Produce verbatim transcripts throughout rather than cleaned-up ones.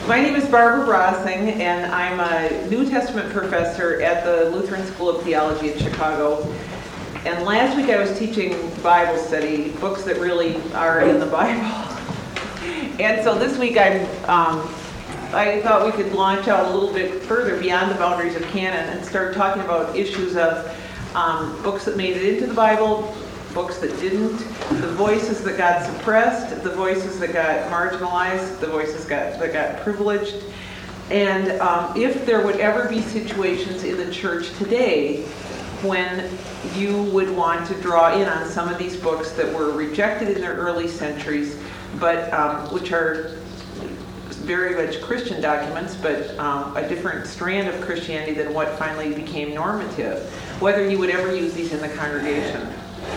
My name is Barbara Rossing, and I'm a New Testament professor at the Lutheran School of Theology in Chicago. And last week I was teaching Bible study, books that really are in the Bible. And so this week I'm, um, I thought we could launch out a little bit further beyond the boundaries of canon and start talking about issues of um, books that made it into the Bible, books that didn't, the voices that got suppressed, the voices that got marginalized, the voices got, that got privileged. And um, if there would ever be situations in the church today when you would want to draw in on some of these books that were rejected in their early centuries, but um, which are very much Christian documents, but um, a different strand of Christianity than what finally became normative, whether you would ever use these in the congregation.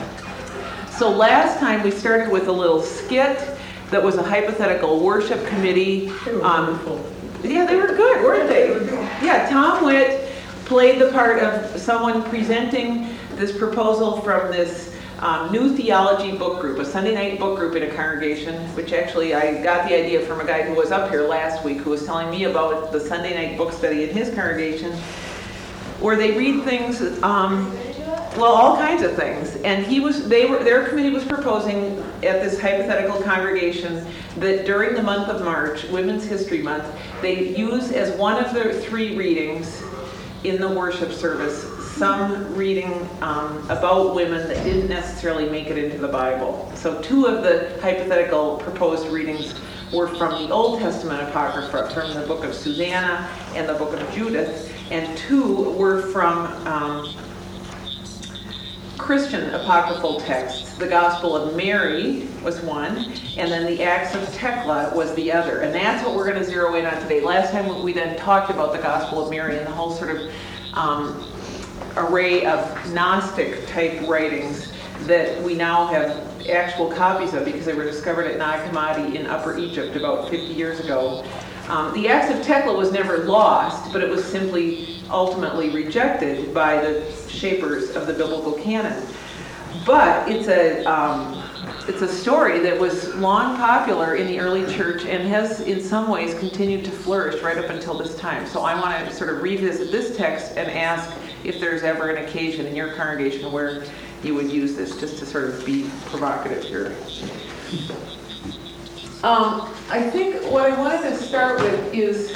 So last time we started with a little skit that was a hypothetical worship committee. Um, yeah, they were good, weren't they? Yeah, Tom Witt played the part of someone presenting this proposal from this um, new theology book group, a Sunday night book group in a congregation, which actually I got the idea from a guy who was up here last week who was telling me about the Sunday night book study in his congregation, where they read things, um, well, all kinds of things. And he was, they were, their committee was proposing at this hypothetical congregation that during the month of March, Women's History Month, they use as one of their three readings in the worship service some reading um, about women that didn't necessarily make it into the Bible. So two of the hypothetical proposed readings were from the Old Testament Apocrypha, from the book of Susanna and the book of Judith, and two were from um, Christian apocryphal texts. The Gospel of Mary was one, and then the Acts of Thecla was the other. And that's what we're going to zero in on today. Last time we then talked about the Gospel of Mary and the whole sort of um, array of Gnostic type writings that we now have actual copies of because they were discovered at Nag Hammadi in Upper Egypt about fifty years ago. Um, the Acts of Thecla was never lost, but it was simply ultimately rejected by the shapers of the biblical canon. But it's a um, it's a story that was long popular in the early church and has in some ways continued to flourish right up until this time. So I want to sort of revisit this text and ask if there's ever an occasion in your congregation where you would use this, just to sort of be provocative here. Um, I think what I wanted to start with is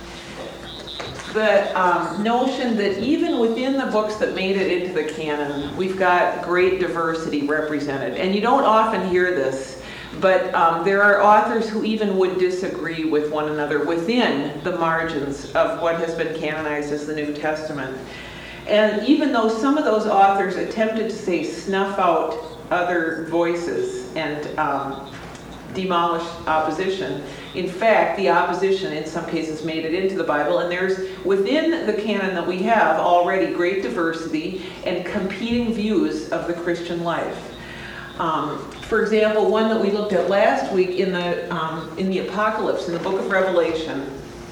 the um, notion that even within the books that made it into the canon, we've got great diversity represented. And you don't often hear this, but um, there are authors who even would disagree with one another within the margins of what has been canonized as the New Testament. And even though some of those authors attempted to, say, snuff out other voices and um, demolish opposition, in fact, the opposition in some cases made it into the Bible, and there's within the canon that we have already great diversity and competing views of the Christian life. Um, for example, one that we looked at last week in the um, in the Apocalypse, in the book of Revelation,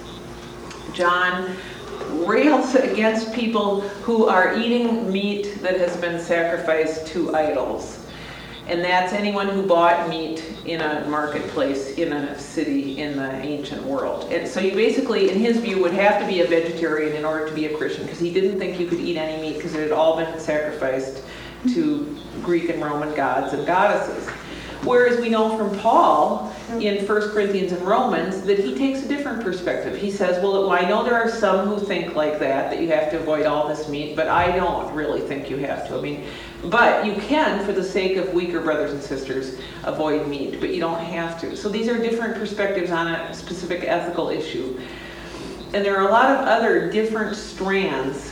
John rails against people who are eating meat that has been sacrificed to idols. And that's anyone who bought meat in a marketplace in a city in the ancient world. And so you basically, in his view, would have to be a vegetarian in order to be a Christian, because he didn't think you could eat any meat because it had all been sacrificed to Greek and Roman gods and goddesses. Whereas we know from Paul in First Corinthians and Romans that he takes a different perspective. He says, well, I know there are some who think like that, that you have to avoid all this meat, but I don't really think you have to. I mean, but you can, for the sake of weaker brothers and sisters, avoid meat, but you don't have to. So these are different perspectives on a specific ethical issue. And there are a lot of other different strands,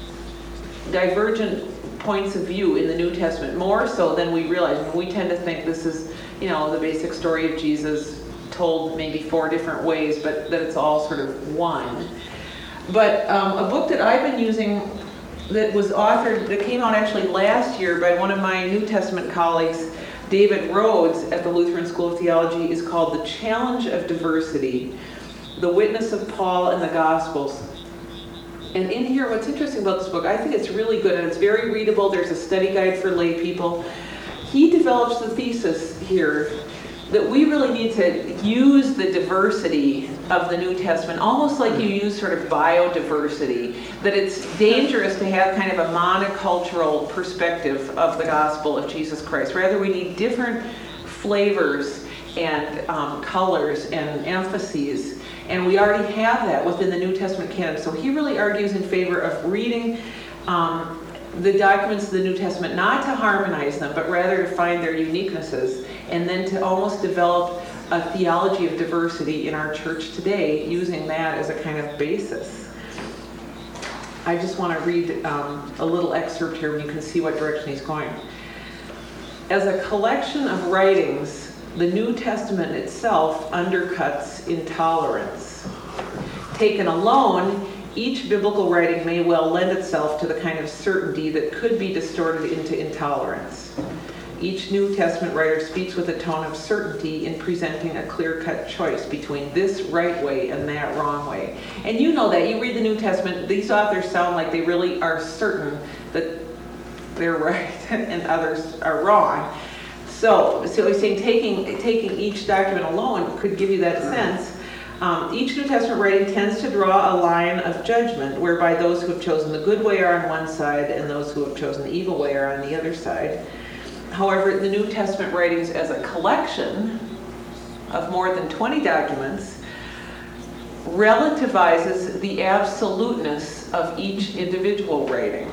divergent points of view in the New Testament, more so than we realize. And we tend to think this is, you know, the basic story of Jesus told maybe four different ways, but that it's all sort of one. But um, a book that I've been using that was authored, that came out actually last year by one of my New Testament colleagues, David Rhodes at the Lutheran School of Theology, is called The Challenge of Diversity, The Witness of Paul in the Gospels. And in here, what's interesting about this book, I think it's really good and it's very readable. There's a study guide for lay people. He develops the thesis here that we really need to use the diversity of the New Testament, almost like you use sort of biodiversity, that it's dangerous to have kind of a monocultural perspective of the gospel of Jesus Christ. Rather, we need different flavors and um, colors and emphases, and we already have that within the New Testament canon. So he really argues in favor of reading um, the documents of the New Testament, not to harmonize them, but rather to find their uniquenesses, and then to almost develop a theology of diversity in our church today, using that as a kind of basis. I just want to read um, a little excerpt here, and you can see what direction he's going. As a collection of writings, the New Testament itself undercuts intolerance. Taken alone, each biblical writing may well lend itself to the kind of certainty that could be distorted into intolerance. Each New Testament writer speaks with a tone of certainty in presenting a clear-cut choice between this right way and that wrong way. And you know that. You read the New Testament, these authors sound like they really are certain that they're right and others are wrong. So, so he's saying taking, taking each document alone could give you that sense. Um, each New Testament writing tends to draw a line of judgment, whereby those who have chosen the good way are on one side and those who have chosen the evil way are on the other side. However, the New Testament writings as a collection of more than twenty documents relativizes the absoluteness of each individual writing.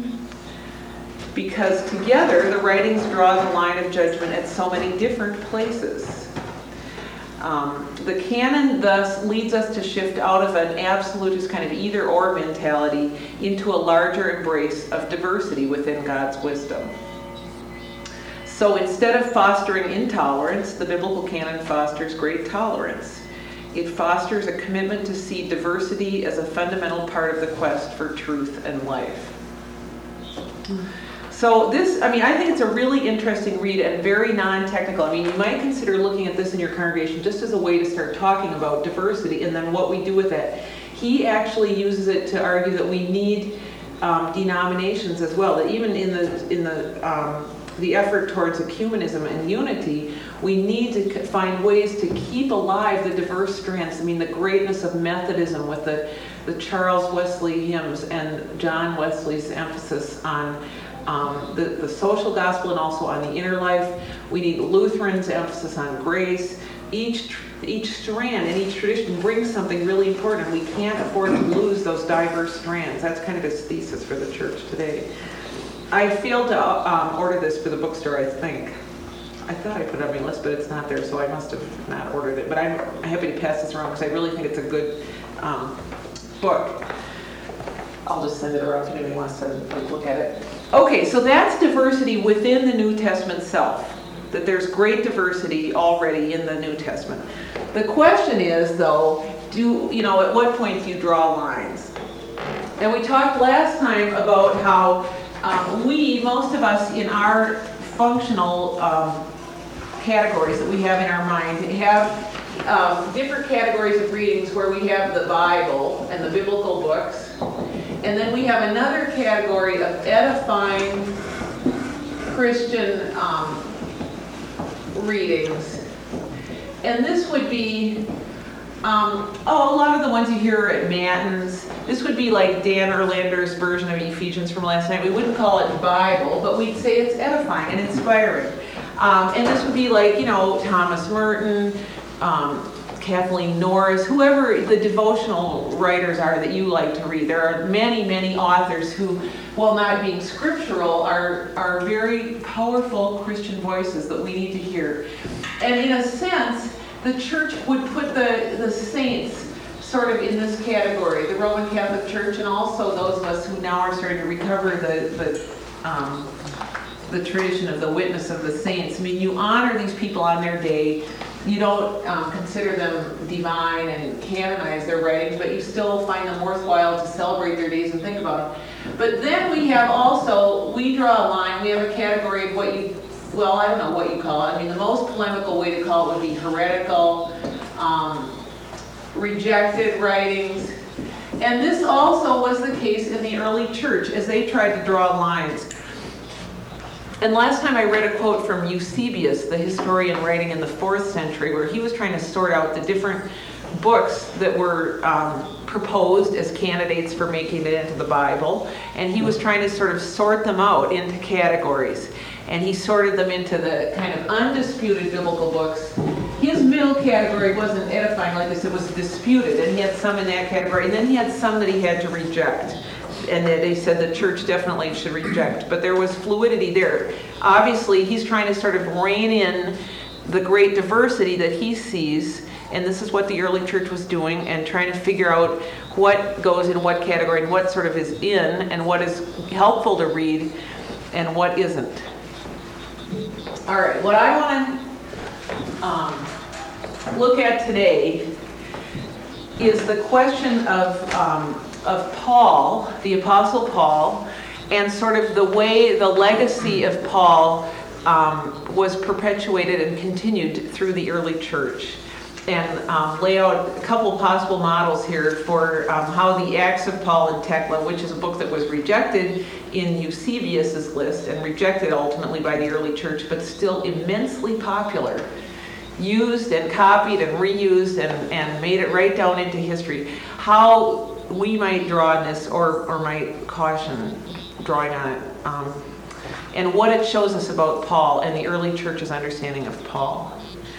Because together, the writings draw the line of judgment at so many different places. Um, the canon thus leads us to shift out of an absolutist kind of either-or mentality into a larger embrace of diversity within God's wisdom. So instead of fostering intolerance, the biblical canon fosters great tolerance. It fosters a commitment to see diversity as a fundamental part of the quest for truth and life. So this, I mean, I think it's a really interesting read and very non-technical. I mean, you might consider looking at this in your congregation just as a way to start talking about diversity and then what we do with it. He actually uses it to argue that we need um, denominations as well, that even in the in the um, the effort towards ecumenism and unity, we need to find ways to keep alive the diverse strands. I mean, the greatness of Methodism with the, the Charles Wesley hymns and John Wesley's emphasis on um, the, the social gospel and also on the inner life. We need Lutherans' emphasis on grace. Each each strand and each tradition brings something really important. We can't afford to lose those diverse strands. That's kind of his thesis for the church today. I failed to um, order this for the bookstore, I think. I thought I put it on my list, but it's not there, so I must have not ordered it. But I'm happy to pass this around because I really think it's a good um, book. I'll just send it around if anybody wants to look at it. Okay, so that's diversity within the New Testament self, that there's great diversity already in the New Testament. The question is, though, do you know, at what point do you draw lines? And we talked last time about how Um, we, most of us in our functional um, categories that we have in our mind, have um, different categories of readings where we have the Bible and the biblical books. And then we have another category of edifying Christian um, readings. And this would be Um, oh, a lot of the ones you hear at Matins. This would be like Dan Erlander's version of Ephesians from last night. We wouldn't call it Bible, but we'd say it's edifying and inspiring. Um, and this would be like, you know, Thomas Merton, um, Kathleen Norris, whoever the devotional writers are that you like to read. There are many, many authors who, while not being scriptural, are, are very powerful Christian voices that we need to hear. And in a sense, the church would put the, the saints sort of in this category, the Roman Catholic Church, and also those of us who now are starting to recover the the, um, the tradition of the witness of the saints. I mean, you honor these people on their day. You don't um, consider them divine and canonize their writings, but you still find them worthwhile to celebrate their days and think about them. But then we have also, we draw a line, we have a category of what you well, I don't know what you call it. I mean, the most polemical way to call it would be heretical, um, rejected writings. And this also was the case in the early church as they tried to draw lines. And last time I read a quote from Eusebius, the historian writing in the fourth century, where he was trying to sort out the different books that were um, proposed as candidates for making it into the Bible, and he was trying to sort of sort them out into categories. And he sorted them into the kind of undisputed biblical books. His middle category wasn't edifying, like this, it was disputed, and he had some in that category, and then he had some that he had to reject. And that they said the church definitely should reject. But there was fluidity there. Obviously, he's trying to sort of rein in the great diversity that he sees, and this is what the early church was doing, and trying to figure out what goes in what category and what sort of is in, and what is helpful to read, and what isn't. All right, what I want to um, look at today is the question of um, of Paul, the Apostle Paul, and sort of the way the legacy of Paul um, was perpetuated and continued through the early church. And um, lay out a couple possible models here for um, how the Acts of Paul and Thecla, which is a book that was rejected in Eusebius's list and rejected ultimately by the early church, but still immensely popular, used and copied and reused and, and made it right down into history. How we might draw on this, or, or might caution drawing on it, um, and what it shows us about Paul and the early church's understanding of Paul.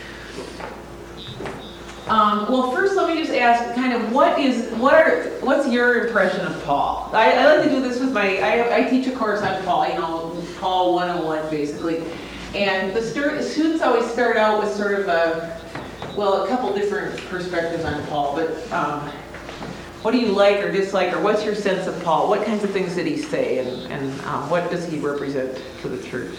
Um, well, first, let me just ask, kind of, what is, what are, what's your impression of Paul? I, I like to do this with my, I, I teach a course on Paul, you know, Paul one oh one, basically, and the stu- students always start out with sort of a, well, a couple different perspectives on Paul, but um, what do you like or dislike, or what's your sense of Paul? What kinds of things did he say, and, and um, what does he represent to the church?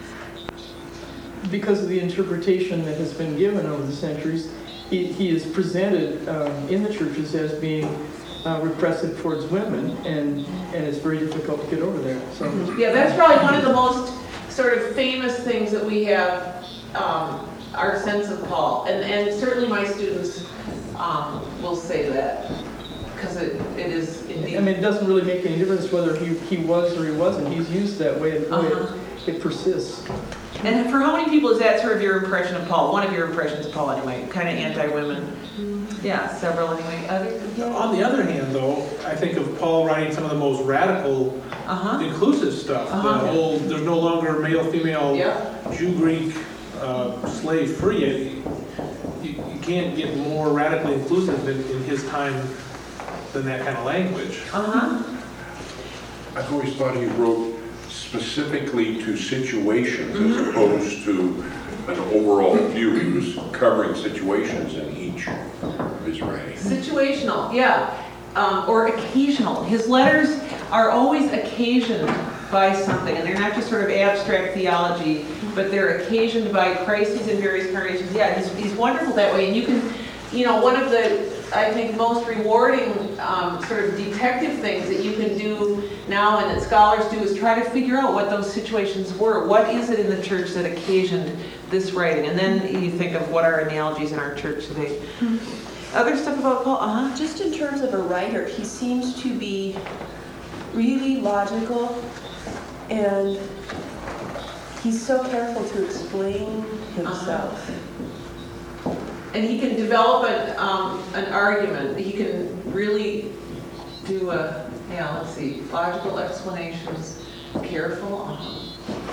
Because of the interpretation that has been given over the centuries, he, he is presented um, in the churches as being uh, repressive towards women, and, and it's very difficult to get over there. So yeah, that's probably one of the most sort of famous things that we have, um, our sense of Paul, and, and certainly my students um, will say that. Because it, it is indeed. I mean, it doesn't really make any difference whether he, he was or he wasn't. He's used that way, and uh-huh. it, it persists. And for how many people is that sort of your impression of Paul? One of your impressions of Paul, anyway, kind of anti-women. Yeah, several anyway. Other, yeah. On the other hand, though, I think of Paul writing some of the most radical, uh-huh. inclusive stuff. Uh-huh. The whole, there's no longer male-female, yeah. Jew-Greek, uh, slave-free. You, you can't get more radically inclusive in, in his time than that kind of language. Uh-huh. I've always thought he wrote specifically to situations mm-hmm. as opposed to an overall view. He was covering situations in each of his writings. Situational, yeah. Um, or occasional. His letters are always occasioned by something, and they're not just sort of abstract theology, but they're occasioned by crises in various incarnations. Yeah, he's, he's wonderful that way, and you can, you know, one of the, I think, most rewarding um, sort of detective things that you can do now and that scholars do is try to figure out what those situations were. What is it in the church that occasioned this writing? And then you think of what are analogies in our church today. Mm-hmm. Other stuff about Paul? Uh-huh. Just in terms of a writer, he seems to be really logical, and he's so careful to explain himself. Uh-huh. And he can develop an, um, an argument. He can really do a, yeah, let's see, logical explanations, careful. Uh-huh.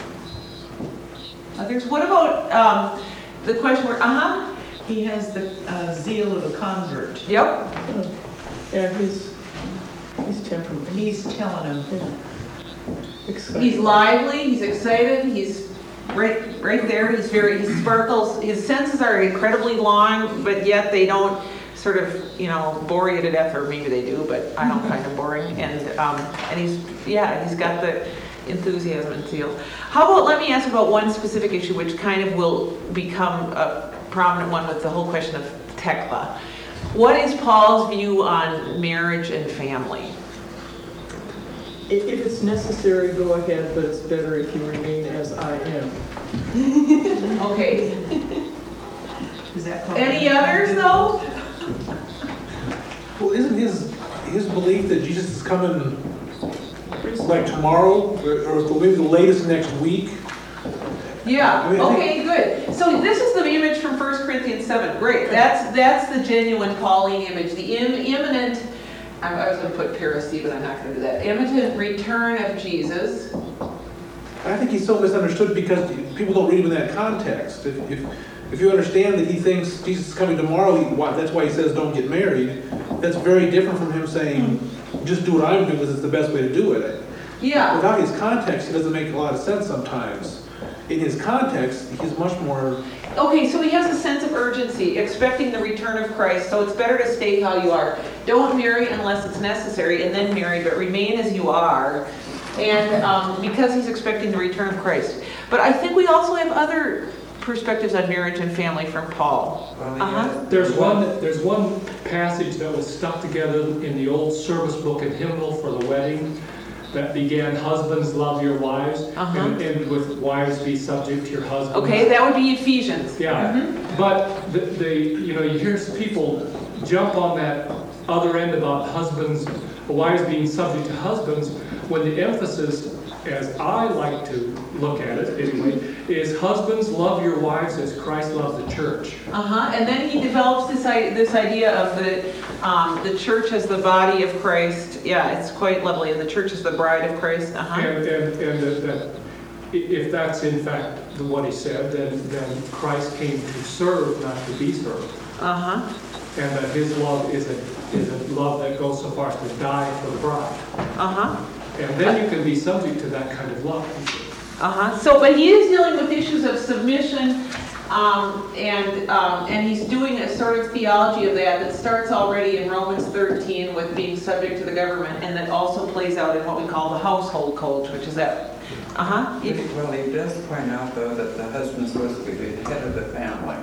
Others? What about um, the question where, uh-huh? He has the uh, zeal of a convert. Yep. Yeah, he's, he's temperament. He's telling him. Excited. He's lively, he's excited, he's right right there, he's very, he sparkles. His sentences are incredibly long, but yet they don't sort of, you know, bore you to death, or maybe they do, but I don't find them boring. And um, and he's, yeah, he's got the enthusiasm and zeal. How about, let me ask about one specific issue which kind of will become a prominent one with the whole question of Thecla. What is Paul's view on marriage and family? If it's necessary, go ahead, but it's better if you remain as I am. Okay. Is that Any others, though? Well, isn't his his belief that Jesus is coming like tomorrow, or, or maybe the latest next week? Yeah, I mean, I think- okay, good. So this is the image from First Corinthians seven. Great. That's that's the genuine Pauline image, the Im- imminent, I I was going to put parousia, but I'm not going to do that. Imminent return of Jesus. I think he's so misunderstood because people don't read him in that context. If, if, if you understand that he thinks Jesus is coming tomorrow, he, why, that's why he says don't get married, that's very different from him saying, just do what I'm doing because it's the best way to do it. Yeah. Without his context, it doesn't make a lot of sense sometimes. In his context, he's much more, Okay, so he has a sense of urgency, expecting the return of Christ, so it's better to stay how you are. Don't marry unless it's necessary, and then marry, but remain as you are. And um, because he's expecting the return of Christ. But I think we also have other perspectives on marriage and family from Paul. Uh-huh. There's one, there's one passage that was stuck together in the old service book and hymnal for the wedding that began, husbands, love your wives, Uh-huh. and ended with, wives, be subject to your husbands. Okay, that would be Ephesians. Yeah, Mhm. but the, the, you know, you hear people jump on that other end about husbands, wives being subject to husbands, when the emphasis, as I like to look at it anyway, is husbands, love your wives as Christ loved the church. Uh-huh, and then he develops this, i- this idea of the, um, the church as the body of Christ. Yeah, it's quite lovely, and the church is the bride of Christ. Uh-huh. And, and, and that, that i- if that's in fact the- what he said, then, then Christ came to serve, not to be served. Uh-huh. And that his love is a, is a love that goes so far as to die for the bride. Uh-huh. And then you can be subject to that kind of love. Uh-huh. So, but he is dealing with issues of submission, um, and um, and he's doing a sort of theology of that that starts already in Romans thirteen with being subject to the government, and that also plays out in what we call the household codes, which is that. Uh-huh. Well, he does point out, though, that the husband's supposed to be the head of the family.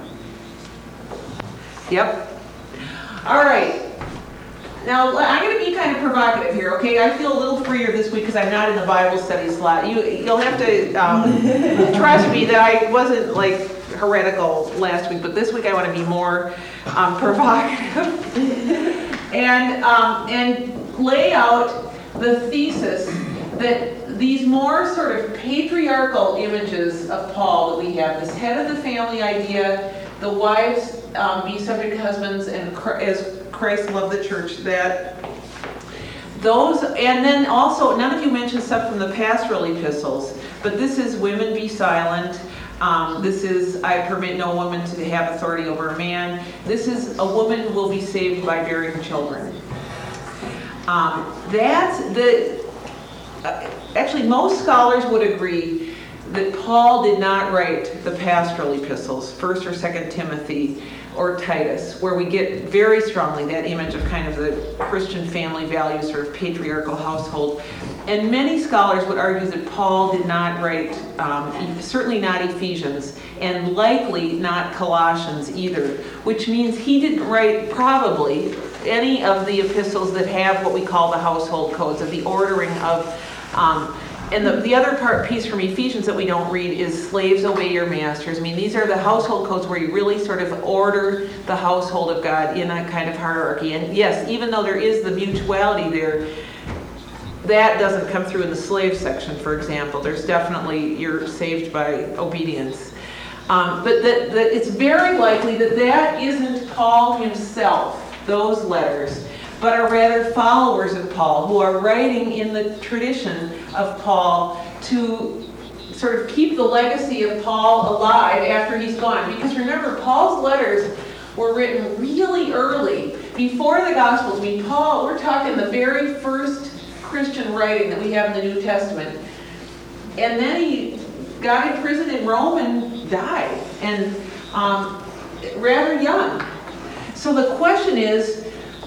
Yep. All right. Now, I'm going to be kind of provocative here, okay? I feel a little freer this week because I'm not in the Bible study slot. You, you'll have to um, trust me that I wasn't, like, heretical last week, but this week I want to be more um, provocative and, um, and lay out the thesis that these more sort of patriarchal images of Paul that we have, this head of the family idea, the wives um, be subject to husbands, and Chr- as Christ loved the church, that those, and then also, none of you mentioned stuff from the pastoral epistles, but this is women be silent. Um, this is, I permit no woman to have authority over a man. This is, a woman will be saved by bearing children. Um, that's the, uh, actually most scholars would agree that Paul did not write the pastoral epistles, First or Second Timothy or Titus, where we get very strongly that image of kind of the Christian family values, sort of patriarchal household. And many scholars would argue that Paul did not write, um, certainly not Ephesians, and likely not Colossians either, which means he didn't write probably any of the epistles that have what we call the household codes, of the ordering of um, and the, the other part piece from Ephesians that we don't read is slaves obey your masters. I mean, these are the household codes where you really sort of order the household of God in a kind of hierarchy. And yes, even though there is the mutuality there, that doesn't come through in the slave section, for example. There's definitely, you're saved by obedience. Um, but that, that it's very likely that that isn't Paul himself, those letters, but are rather followers of Paul, who are writing in the tradition of Paul to sort of keep the legacy of Paul alive after he's gone. Because remember, Paul's letters were written really early, before the Gospels. I mean, Paul, we're talking the very first Christian writing that we have in the New Testament. And then he got imprisoned in Rome and died, and um, rather young. So the question is,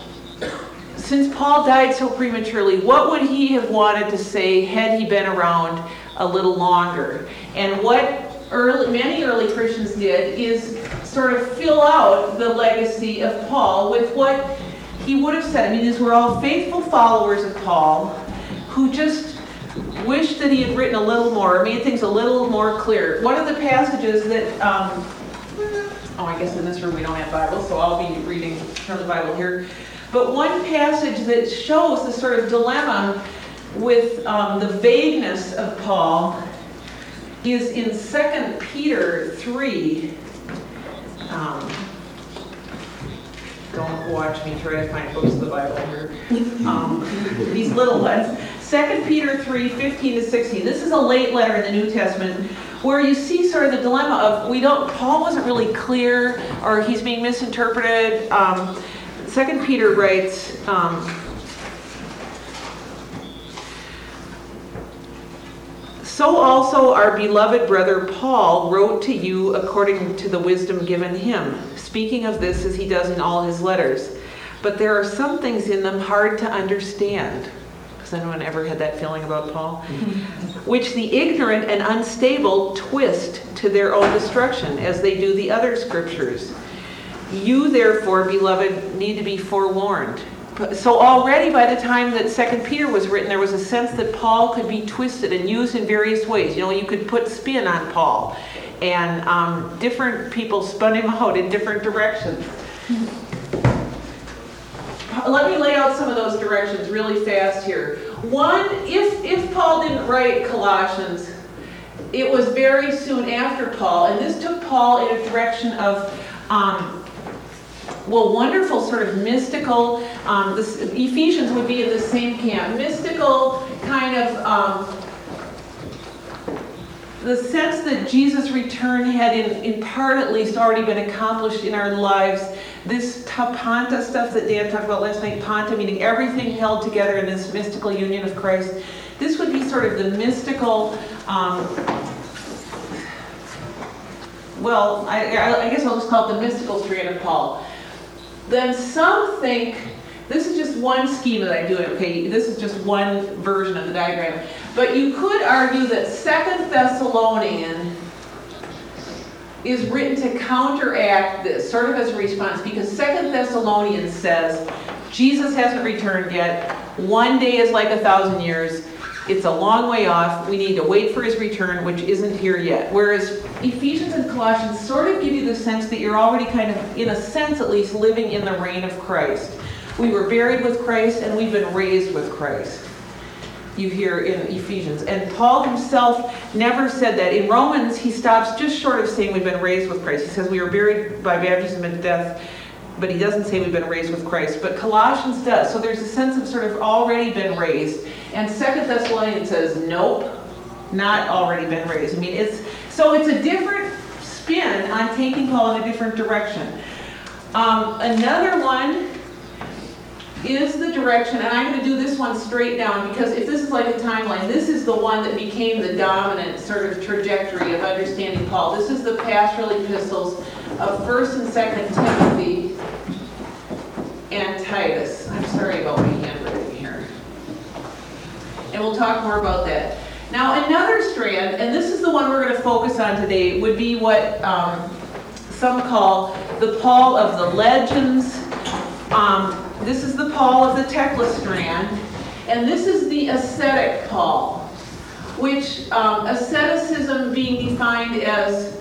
since Paul died so prematurely, what would he have wanted to say had he been around a little longer? And what early, many early Christians did is sort of fill out the legacy of Paul with what he would have said. I mean, these were all faithful followers of Paul who just wished that he had written a little more, made things a little more clear. One of the passages that, um, oh, I guess in this room we don't have Bibles, so I'll be reading from the Bible here. But one passage that shows the sort of dilemma with um, the vagueness of Paul is in Second Peter three. Um, don't watch me try to find books of the Bible here. Um, these little ones. Second Peter three, fifteen to sixteen. This is a late letter in the New Testament where you see sort of the dilemma of we don't, Paul wasn't really clear or he's being misinterpreted. Um, Second Peter writes, um, so also our beloved brother Paul wrote to you according to the wisdom given him, speaking of this as he does in all his letters. But there are some things in them hard to understand. Has anyone ever had that feeling about Paul? Which the ignorant and unstable twist to their own destruction, as they do the other scriptures. You, therefore, beloved, need to be forewarned. So already by the time that Second Peter was written, there was a sense that Paul could be twisted and used in various ways. You know, you could put spin on Paul. And um, different people spun him out in different directions. Let me lay out some of those directions really fast here. One, if, if Paul didn't write Colossians, it was very soon after Paul, and this took Paul in a direction of, um, well, wonderful sort of mystical, um, this, Ephesians would be in the same camp, mystical kind of, um, the sense that Jesus' return had in, in part at least already been accomplished in our lives. This tapanta stuff that Dan talked about last night, panta, meaning everything held together in this mystical union of Christ. This would be sort of the mystical, um, well, I, I guess I'll just call it the mystical strand of Paul. Then some think, this is just one schema that I'm doing, okay, this is just one version of the diagram, but you could argue that Second Thessalonians is written to counteract this, sort of as a response, because Second Thessalonians says, Jesus hasn't returned yet, one day is like a thousand years, it's a long way off, we need to wait for his return, which isn't here yet. Whereas Ephesians and Colossians sort of give you the sense that you're already kind of, in a sense at least, living in the reign of Christ. We were buried with Christ and we've been raised with Christ. You hear in Ephesians. And Paul himself never said that. In Romans, he stops just short of saying we've been raised with Christ. He says we were buried by baptism and death, but he doesn't say we've been raised with Christ. But Colossians does. So there's a sense of sort of already been raised. And Second Thessalonians says, nope, not already been raised. I mean, it's so it's a different spin on taking Paul in a different direction. Um, another one is the direction, and I'm going to do this one straight down because if this is like a timeline, this is the one that became the dominant sort of trajectory of understanding Paul. This is the pastoral epistles of First and Second Timothy and Titus. I'm sorry about my handwriting here. And we'll talk more about that. Now another strand, and this is the one we're going to focus on today, would be what um, some call the Paul of the legends. Um, This is the Paul of the Tekla strand, and this is the ascetic Paul, which um, asceticism being defined as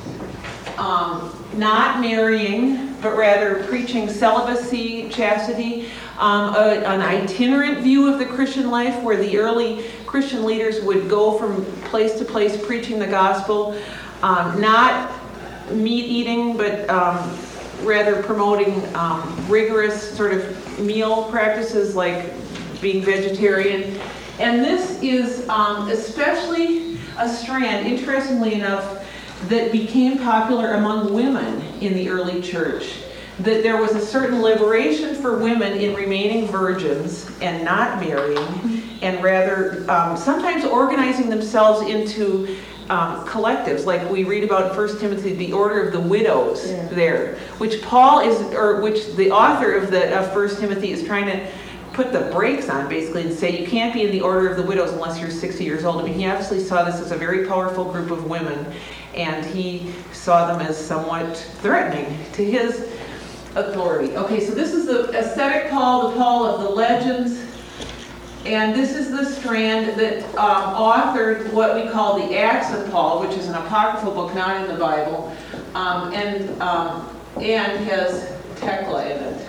um, not marrying, but rather preaching celibacy, chastity, um, a, an itinerant view of the Christian life where the early Christian leaders would go from place to place preaching the gospel, um, not meat eating, but um, rather promoting um, rigorous sort of meal practices like being vegetarian. And this is um, especially a strand, interestingly enough, that became popular among women in the early church. That there was a certain liberation for women in remaining virgins and not marrying, and rather um, sometimes organizing themselves into Um, collectives, like we read about in First Timothy, the order of the widows yeah. there, which Paul is, or which the author of the of First Timothy is trying to put the brakes on, basically, and say you can't be in the order of the widows unless you're sixty years old. I mean, he obviously saw this as a very powerful group of women, and he saw them as somewhat threatening to his authority. Okay, so this is the ascetic Paul, the Paul of the legends. And this is the strand that um, authored what we call the Acts of Paul, which is an apocryphal book not in the Bible, um, and um, and has Tekla in it.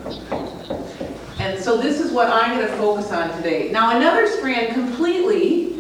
And so this is what I'm going to focus on today. Now another strand completely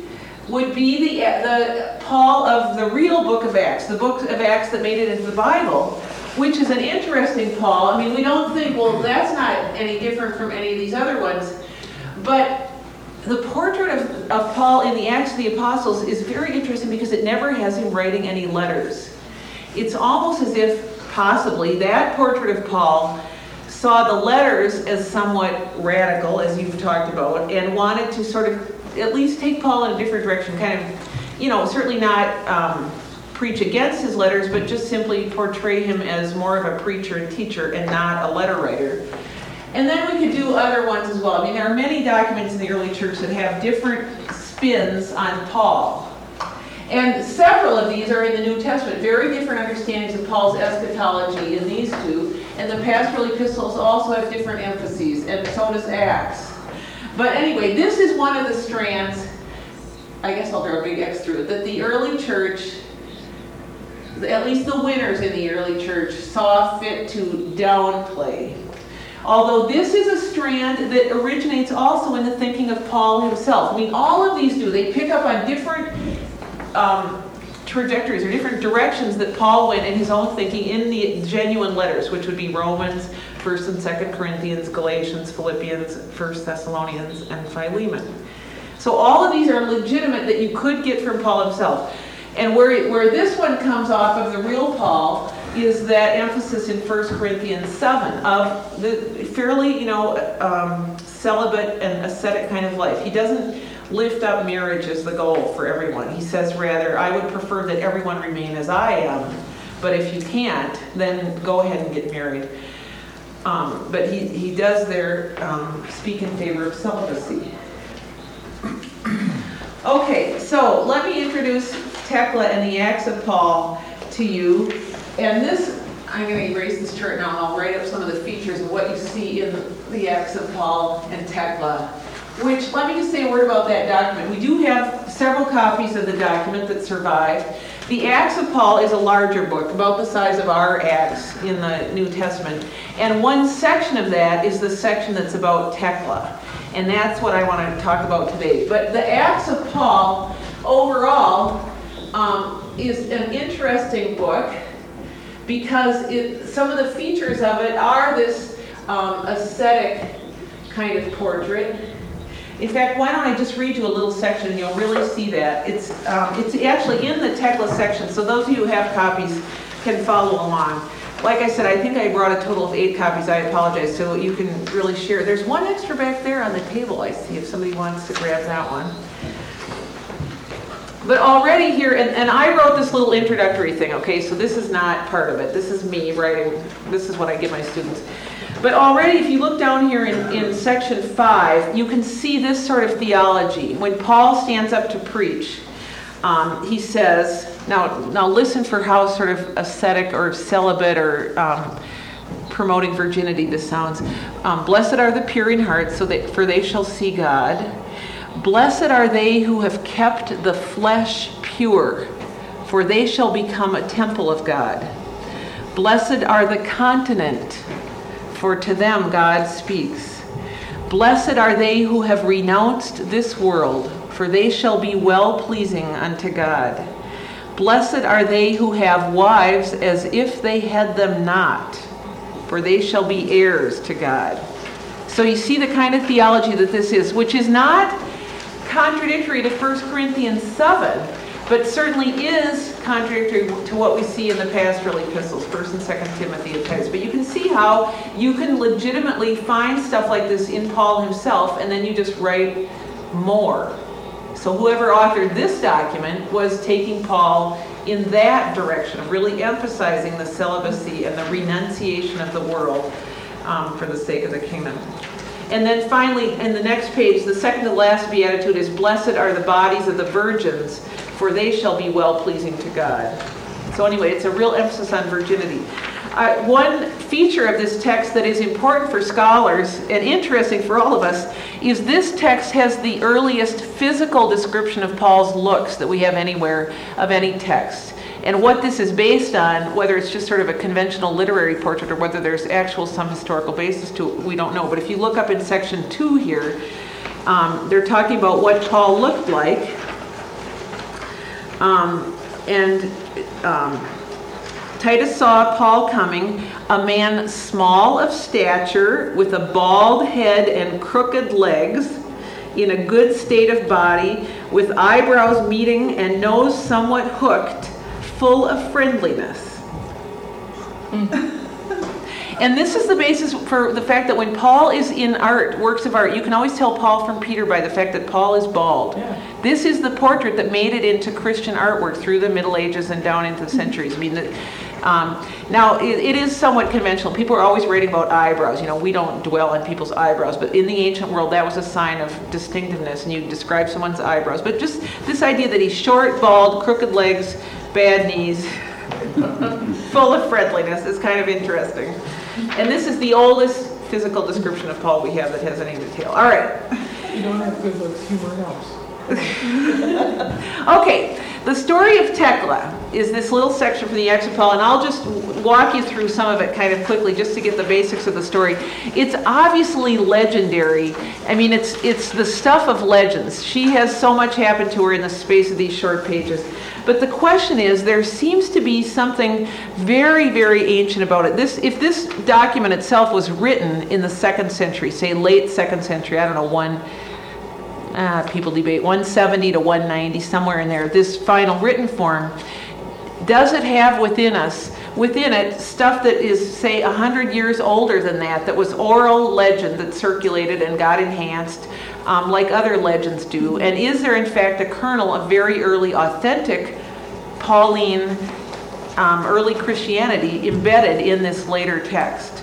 would be the, the Paul of the real book of Acts, the book of Acts that made it into the Bible, which is an interesting Paul. I mean, we don't think, well, that's not any different from any of these other ones, but the portrait of, of Paul in the Acts of the Apostles is very interesting because it never has him writing any letters. It's almost as if, possibly, that portrait of Paul saw the letters as somewhat radical, as you've talked about, and wanted to sort of at least take Paul in a different direction, kind of, you know, certainly not um, preach against his letters, but just simply portray him as more of a preacher and teacher and not a letter writer. And then we could do other ones as well. I mean, there are many documents in the early church that have different spins on Paul. And several of these are in the New Testament, very different understandings of Paul's eschatology in these two. And the pastoral epistles also have different emphases, and so does Acts. But anyway, this is one of the strands, I guess I'll draw a big X through it, that the early church, at least the winners in the early church, saw fit to downplay. Although this is a strand that originates also in the thinking of Paul himself. I mean, all of these do. They pick up on different um, trajectories or different directions that Paul went in his own thinking in the genuine letters, which would be Romans, First and Second Corinthians, Galatians, Philippians, First Thessalonians, and Philemon. So all of these are legitimate that you could get from Paul himself. And where, where this one comes off of the real Paul is that emphasis in First Corinthians seven of the fairly, you know, um, celibate and ascetic kind of life. He doesn't lift up marriage as the goal for everyone. He says rather, I would prefer that everyone remain as I am, but if you can't, then go ahead and get married. Um, but he, he does there um, speak in favor of celibacy. Okay, so let me introduce Tekla and the Acts of Paul to you. And this, I'm going to erase this chart now and I'll write up some of the features of what you see in the Acts of Paul and Tekla. Which, let me just say a word about that document. We do have several copies of the document that survived. The Acts of Paul is a larger book, about the size of our Acts in the New Testament. And one section of that is the section that's about Tekla. And that's what I want to talk about today. But the Acts of Paul, overall, um, is an interesting book because it, some of the features of it are this um, ascetic kind of portrait. In fact, why don't I just read you a little section and you'll really see that. It's, um, it's actually in the Tekla section, so those of you who have copies can follow along. Like I said, I think I brought a total of eight copies. I apologize, so you can really share. There's one extra back there on the table, I see, if somebody wants to grab that one. But already here, and, and I wrote this little introductory thing, okay, so this is not part of it. This is me writing, this is what I give my students. But already, if you look down here in, in section five, you can see this sort of theology. When Paul stands up to preach, um, he says, now, now listen for how sort of ascetic or celibate or um, promoting virginity this sounds. Um, Blessed are the pure in heart, so that, for they shall see God. Blessed are they who have kept the flesh pure, for they shall become a temple of God. Blessed are the continent, for to them God speaks. Blessed are they who have renounced this world, for they shall be well-pleasing unto God. Blessed are they who have wives as if they had them not, for they shall be heirs to God. So you see the kind of theology that this is, which is not contradictory to First Corinthians seven, but certainly is contradictory to what we see in the pastoral epistles, First and Second Timothy and Titus. But you can see how you can legitimately find stuff like this in Paul himself, and then you just write more. So whoever authored this document was taking Paul in that direction, of really emphasizing the celibacy and the renunciation of the world um, for the sake of the kingdom. And then finally, in the next page, the second to last beatitude is, Blessed are the bodies of the virgins, for they shall be well-pleasing to God. So anyway, it's a real emphasis on virginity. Uh, one feature of this text that is important for scholars and interesting for all of us is this text has the earliest physical description of Paul's looks that we have anywhere of any text. And what this is based on, whether it's just sort of a conventional literary portrait or whether there's actual some historical basis to it, we don't know. But if you look up in section two here, um, they're talking about what Paul looked like. Um, and um, Titus saw Paul coming, a man small of stature, with a bald head and crooked legs, in a good state of body, with eyebrows meeting and nose somewhat hooked, full of friendliness. And this is the basis for the fact that when Paul is in art, works of art, you can always tell Paul from Peter by the fact that Paul is bald. Yeah. This is the portrait that made it into Christian artwork through the Middle Ages and down into the centuries. I mean, the, um, now it, it is somewhat conventional. People are always writing about eyebrows. You know, we don't dwell on people's eyebrows, but in the ancient world, that was a sign of distinctiveness, and you describe someone's eyebrows. But just this idea that he's short, bald, crooked legs, bad knees, full of friendliness is kind of interesting. And this is the oldest physical description of Paul we have that has any detail. All right. You don't have good looks, humor helps. Okay, the story of Tekla is this little section from the Acts of Paul, and I'll just walk you through some of it kind of quickly just to get the basics of the story. It's obviously legendary. I mean, it's it's the stuff of legends. She has so much happen to her in the space of these short pages. But the question is, there seems to be something very, very ancient about it. This, if this document itself was written in the second century, say late second century, I don't know, one, uh, people debate, one seventy to one ninety, somewhere in there, this final written form, does it have within us, within it, stuff that is, say, one hundred years older than that, that was oral legend that circulated and got enhanced, Um, like other legends do? And is there in fact a kernel of very early authentic Pauline um, early Christianity embedded in this later text?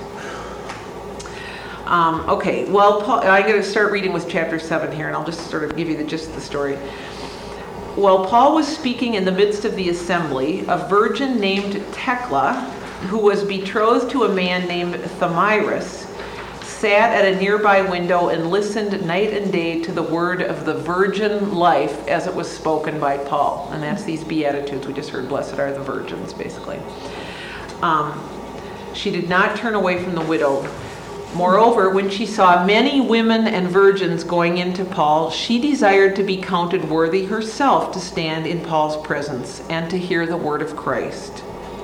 Um, okay, well, Paul, I'm going to start reading with chapter seven here, and I'll just sort of give you the gist of the story. While Paul was speaking in the midst of the assembly, a virgin named Tekla, who was betrothed to a man named Thamyris, sat at a nearby window and listened night and day to the word of the virgin life as it was spoken by Paul. And that's these Beatitudes. We just heard, blessed are the virgins, basically. Um, she did not turn away from the widow. Moreover, when she saw many women and virgins going into Paul, she desired to be counted worthy herself to stand in Paul's presence and to hear the word of Christ.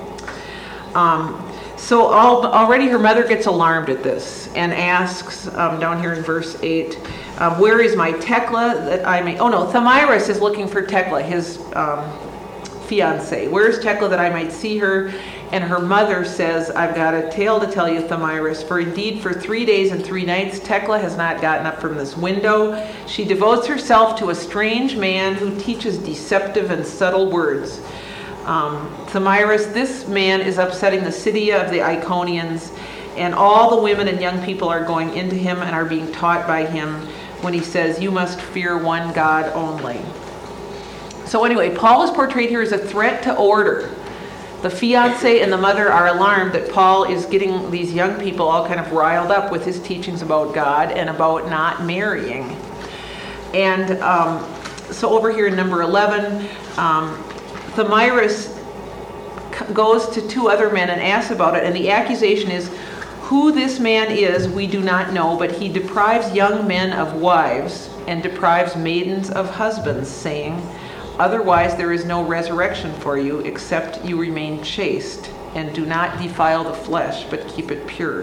Um, So all, already her mother gets alarmed at this and asks, um, down here in verse eight, um, where is my Tekla that I may... Oh no, Thamyris is looking for Tekla, his um, fiance. Where's Tekla that I might see her? And her mother says, I've got a tale to tell you, Thamyris, for indeed for three days and three nights Tekla has not gotten up from this window. She devotes herself to a strange man who teaches deceptive and subtle words. Um, Thamyris, this man is upsetting the city of the Iconians, and all the women and young people are going into him and are being taught by him when he says, you must fear one God only. So anyway, Paul is portrayed here as a threat to order. The fiance and the mother are alarmed that Paul is getting these young people all kind of riled up with his teachings about God and about not marrying. And um, so over here in number eleven, um, Thamyris goes to two other men and asks about it, and the accusation is, who this man is we do not know, but he deprives young men of wives and deprives maidens of husbands, saying, otherwise there is no resurrection for you, except you remain chaste, and do not defile the flesh, but keep it pure.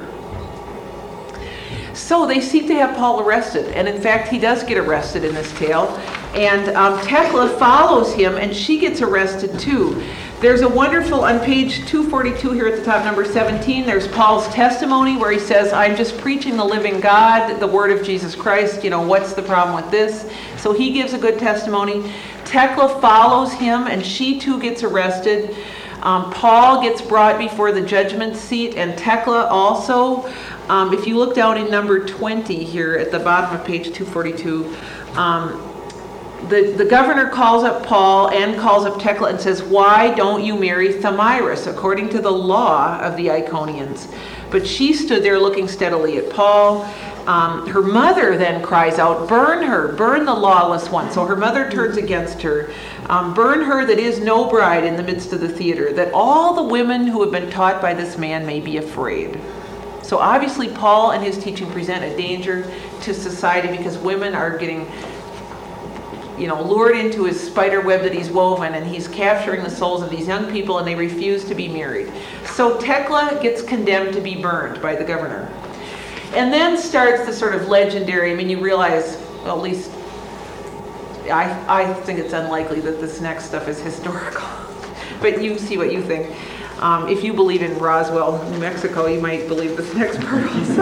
So they seek to have Paul arrested, and in fact he does get arrested in this tale, and um, Tekla follows him, and she gets arrested too. There's a wonderful, on page two forty-two here at the top, number seventeen, there's Paul's testimony where he says, I'm just preaching the living God, the word of Jesus Christ, you know, what's the problem with this? So he gives a good testimony. Tekla follows him, and she too gets arrested. Um, Paul gets brought before the judgment seat, and Tekla also. Um, if you look down in number twenty here at the bottom of page two forty-two, um, the, the governor calls up Paul and calls up Tekla and says, why don't you marry Thamyris according to the law of the Iconians? But she stood there looking steadily at Paul. Um, her mother then cries out, burn her, burn the lawless one. So her mother turns against her. Um, burn her that is no bride in the midst of the theater, that all the women who have been taught by this man may be afraid. So obviously Paul and his teaching present a danger to society because women are getting you know, lured into his spider web that he's woven, and he's capturing the souls of these young people, and they refuse to be married. So Tekla gets condemned to be burned by the governor. And then starts the sort of legendary, I mean, you realize, well, at least I, I think it's unlikely that this next stuff is historical. But you see what you think. Um, if you believe in Roswell, New Mexico, you might believe this next part also.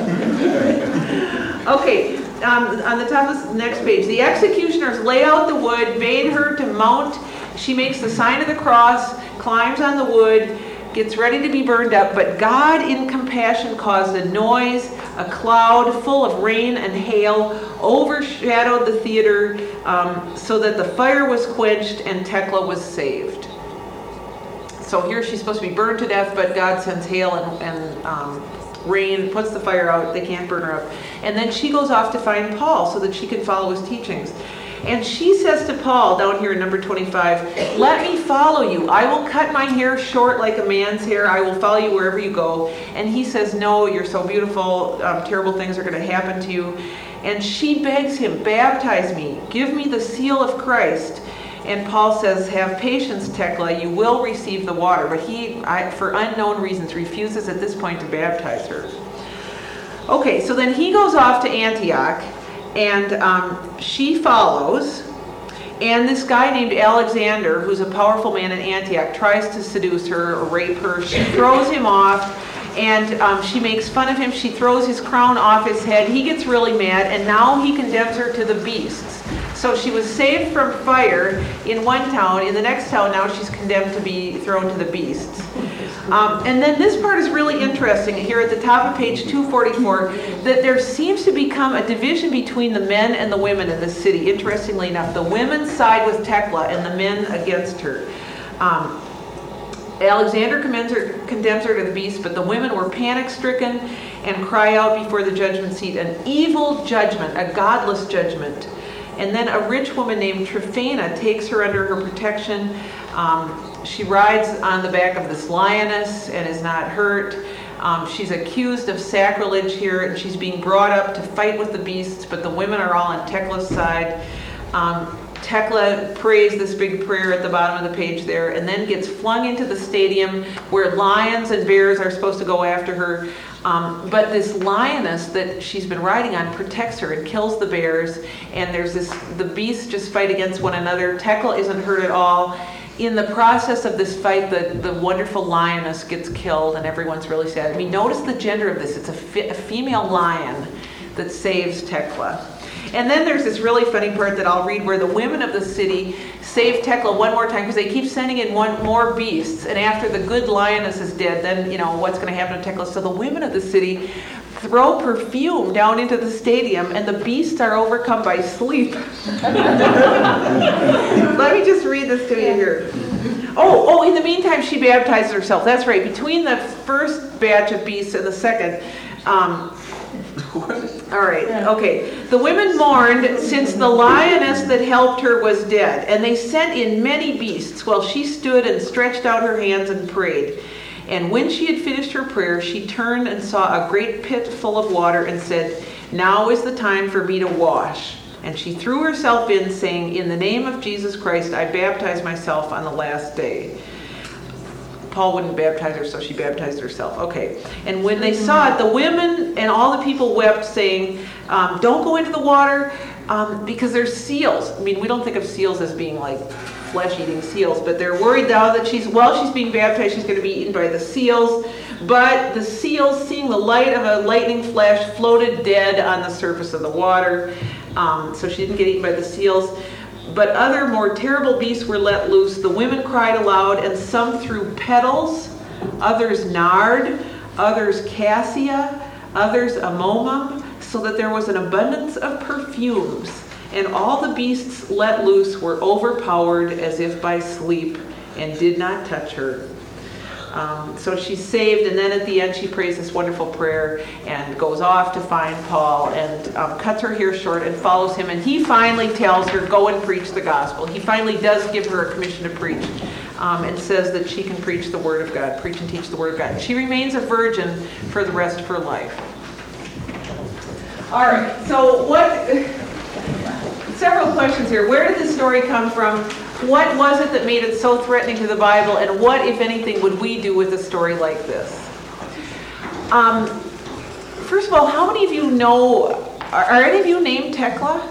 Okay, um, on the top of this next page, the executioners lay out the wood, bade her to mount. She makes the sign of the cross, climbs on the wood, gets ready to be burned up, but God in compassion caused a noise, a cloud full of rain and hail overshadowed the theater, um, so that the fire was quenched and Tekla was saved. So here she's supposed to be burned to death, but God sends hail and, and um, rain, puts the fire out, they can't burn her up. And then she goes off to find Paul so that she can follow his teachings. And she says to Paul, down here in number twenty-five, let me follow you. I will cut my hair short like a man's hair. I will follow you wherever you go. And he says, no, you're so beautiful. Um, terrible things are going to happen to you. And she begs him, baptize me. Give me the seal of Christ. And Paul says, have patience, Tekla. You will receive the water. But he, I, for unknown reasons, refuses at this point to baptize her. Okay, so then he goes off to Antioch. And um, she follows, and this guy named Alexander, who's a powerful man in Antioch, tries to seduce her or rape her. She throws him off, and um, she makes fun of him. She throws his crown off his head. He gets really mad, and now he condemns her to the beasts. So she was saved from fire in one town. In the next town, now she's condemned to be thrown to the beasts. Um, and then this part is really interesting here at the top of page two forty-four, that there seems to become a division between the men and the women in this city. Interestingly enough, the women side with Tekla and the men against her. Um, Alexander condemns her, condemns her to the beast, but the women were panic-stricken and cry out before the judgment seat, an evil judgment, a godless judgment. And then a rich woman named Tryphena takes her under her protection. Um, she rides on the back of this lioness and is not hurt. Um, she's accused of sacrilege here, and she's being brought up to fight with the beasts, but the women are all on Tekla's side. Um, Tekla prays this big prayer at the bottom of the page there, and then gets flung into the stadium where lions and bears are supposed to go after her. Um, but this lioness that she's been riding on protects her and kills the bears, and there's this, the beasts just fight against one another. Tekla isn't hurt at all. In the process of this fight, the, the wonderful lioness gets killed, and everyone's really sad. I mean, notice the gender of this. It's a, fe- a female lion that saves Tekla. And then there's this really funny part that I'll read where the women of the city save Tekla one more time because they keep sending in one more beasts. And after the good lioness is dead, then, you know, what's going to happen to Tekla? So the women of the city throw perfume down into the stadium, and the beasts are overcome by sleep. Let me just read this to you here. Oh, oh, in the meantime, she baptizes herself. That's right. Between the first batch of beasts and the second, um, all right, okay. The women mourned since the lioness that helped her was dead, and they sent in many beasts while she stood and stretched out her hands and prayed. And when she had finished her prayer, she turned and saw a great pit full of water and said, now is the time for me to wash. And she threw herself in, saying, in the name of Jesus Christ, I baptize myself on the last day. Paul wouldn't baptize her, so she baptized herself. Okay. And when they saw it, the women and all the people wept, saying, um, don't go into the water um, because there's seals. I mean, we don't think of seals as being like flesh-eating seals, but they're worried now that she's, while she's being baptized, she's going to be eaten by the seals. But the seals, seeing the light of a lightning flash, floated dead on the surface of the water. Um, so she didn't get eaten by the seals. But other more terrible beasts were let loose. The women cried aloud, and some threw petals, others nard, others cassia, others amomum, so that there was an abundance of perfumes. And all the beasts let loose were overpowered as if by sleep, and did not touch her. Um, so she's saved, and then at the end she prays this wonderful prayer and goes off to find Paul and um, cuts her hair short and follows him. And he finally tells her, go and preach the gospel. He finally does give her a commission to preach um, and says that she can preach the word of God, preach and teach the word of God. She remains a virgin for the rest of her life. All right, so what... several questions here. Where did this story come from? What was it that made it so threatening to the Bible? And what, if anything, would we do with a story like this? Um, first of all, how many of you know, are, are any of you named Tekla?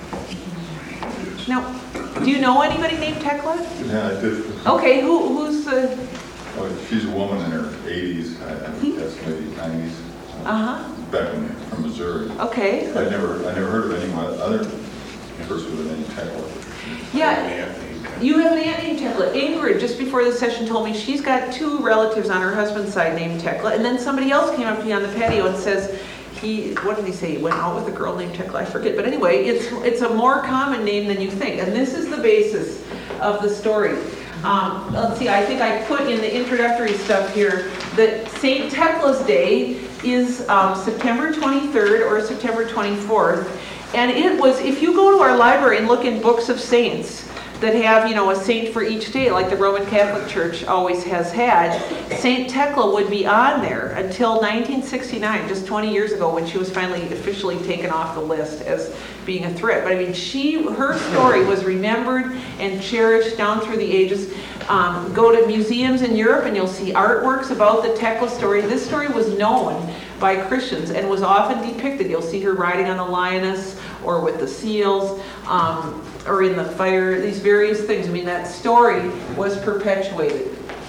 No. Do you know anybody named Tekla? Yeah, I did. Okay, who, who's the... Oh, she's a woman in her eighties, I I guess maybe nineties. Uh-huh. Back in, from Missouri. Okay. I never, I never heard of anyone other person with a name Tekla. Yeah. You have an aunt named Tekla. Ingrid, just before the session, told me she's got two relatives on her husband's side named Tekla. And then somebody else came up to me on the patio and says, he, what did he say? He went out with a girl named Tekla. I forget. But anyway, it's it's a more common name than you think. And this is the basis of the story. Um, let's see, I think I put in the introductory stuff here that Saint Tekla's Day is um, September twenty-third or September twenty-fourth. And it was, if you go to our library and look in books of saints that have, you know, a saint for each day, like the Roman Catholic Church always has had, Saint Tekla would be on there until nineteen sixty-nine, just twenty years ago, when she was finally officially taken off the list as being a threat. But I mean, she, her story was remembered and cherished down through the ages. Um, go to museums in Europe and you'll see artworks about the Tekla story. This story was known by Christians and was often depicted. You'll see her riding on the lioness or with the seals, um, or in the fire, these various things. I mean, that story was perpetuated.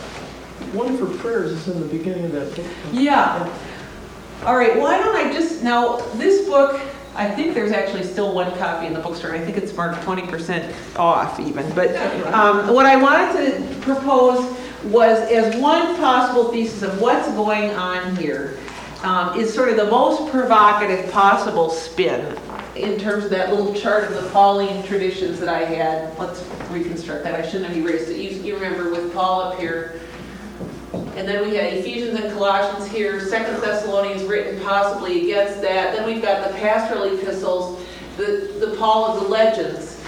One for prayers is in the beginning of that book. Yeah. All right, why don't I just, now, this book, I think there's actually still one copy in the bookstore. I think it's marked twenty percent off even. But um, what I wanted to propose was, as one possible thesis of what's going on here, um, is sort of the most provocative possible spin in terms of that little chart of the Pauline traditions that I had. Let's reconstruct that. I shouldn't have erased it. You, you remember with Paul up here. And then we had Ephesians and Colossians here, Second Thessalonians written possibly against that. Then we've got the pastoral epistles, the, the Paul of the legends.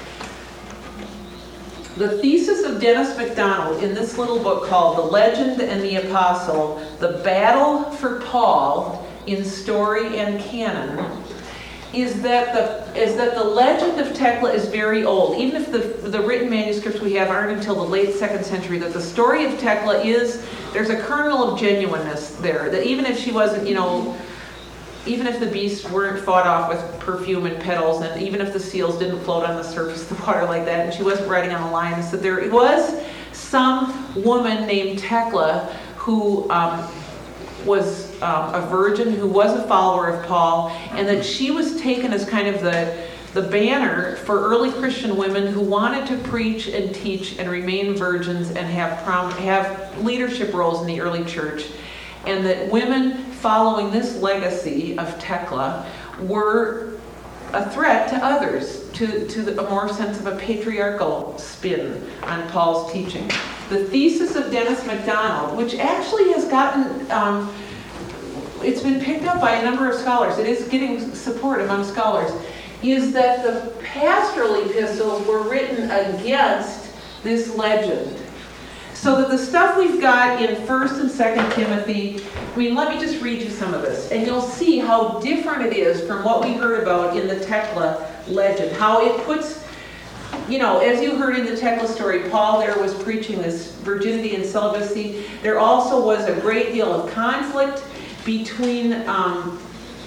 The thesis of Dennis MacDonald in this little book called The Legend and the Apostle, The Battle for Paul in Story and Canon, is that the is that the legend of Tekla is very old. Even if the the written manuscripts we have aren't until the late second century, that the story of Tekla is, there's a kernel of genuineness there. That even if she wasn't, you know, even if the beasts weren't fought off with perfume and petals, and even if the seals didn't float on the surface of the water like that, and she wasn't riding on a lioness, that there was some woman named Tekla who um, was um, a virgin, who was a follower of Paul, and that she was taken as kind of the the banner for early Christian women who wanted to preach and teach and remain virgins and have prom- have leadership roles in the early church, and that women following this legacy of Tekla were a threat to others, to, to the, a more sense of a patriarchal spin on Paul's teaching. The thesis of Dennis MacDonald, which actually has gotten, um, it's been picked up by a number of scholars, it is getting support among scholars, is that the pastoral epistles were written against this legend. So that the stuff we've got in First and Second Timothy, I mean, let me just read you some of this, and you'll see how different it is from what we heard about in the Tekla legend. How it puts, you know, as you heard in the Tekla story, Paul there was preaching this virginity and celibacy. There also was a great deal of conflict between um,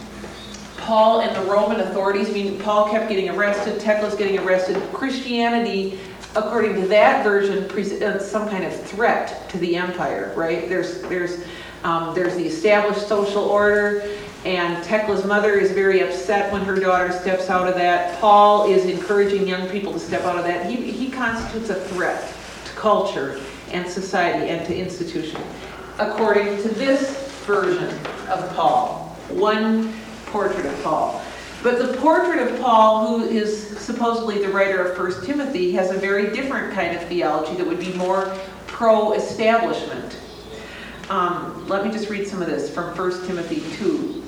Paul and the Roman authorities. I mean, Paul kept getting arrested, Tekla's getting arrested. Christianity, according to that version, presents some kind of threat to the empire, right? There's there's um, there's the established social order, and Tekla's mother is very upset when her daughter steps out of that. Paul is encouraging young people to step out of that. He he constitutes a threat to culture and society and to institution, according to this version of Paul. One portrait of Paul. But the portrait of Paul, who is supposedly the writer of First Timothy, has a very different kind of theology that would be more pro-establishment. Um, let me just read some of this from First Timothy two.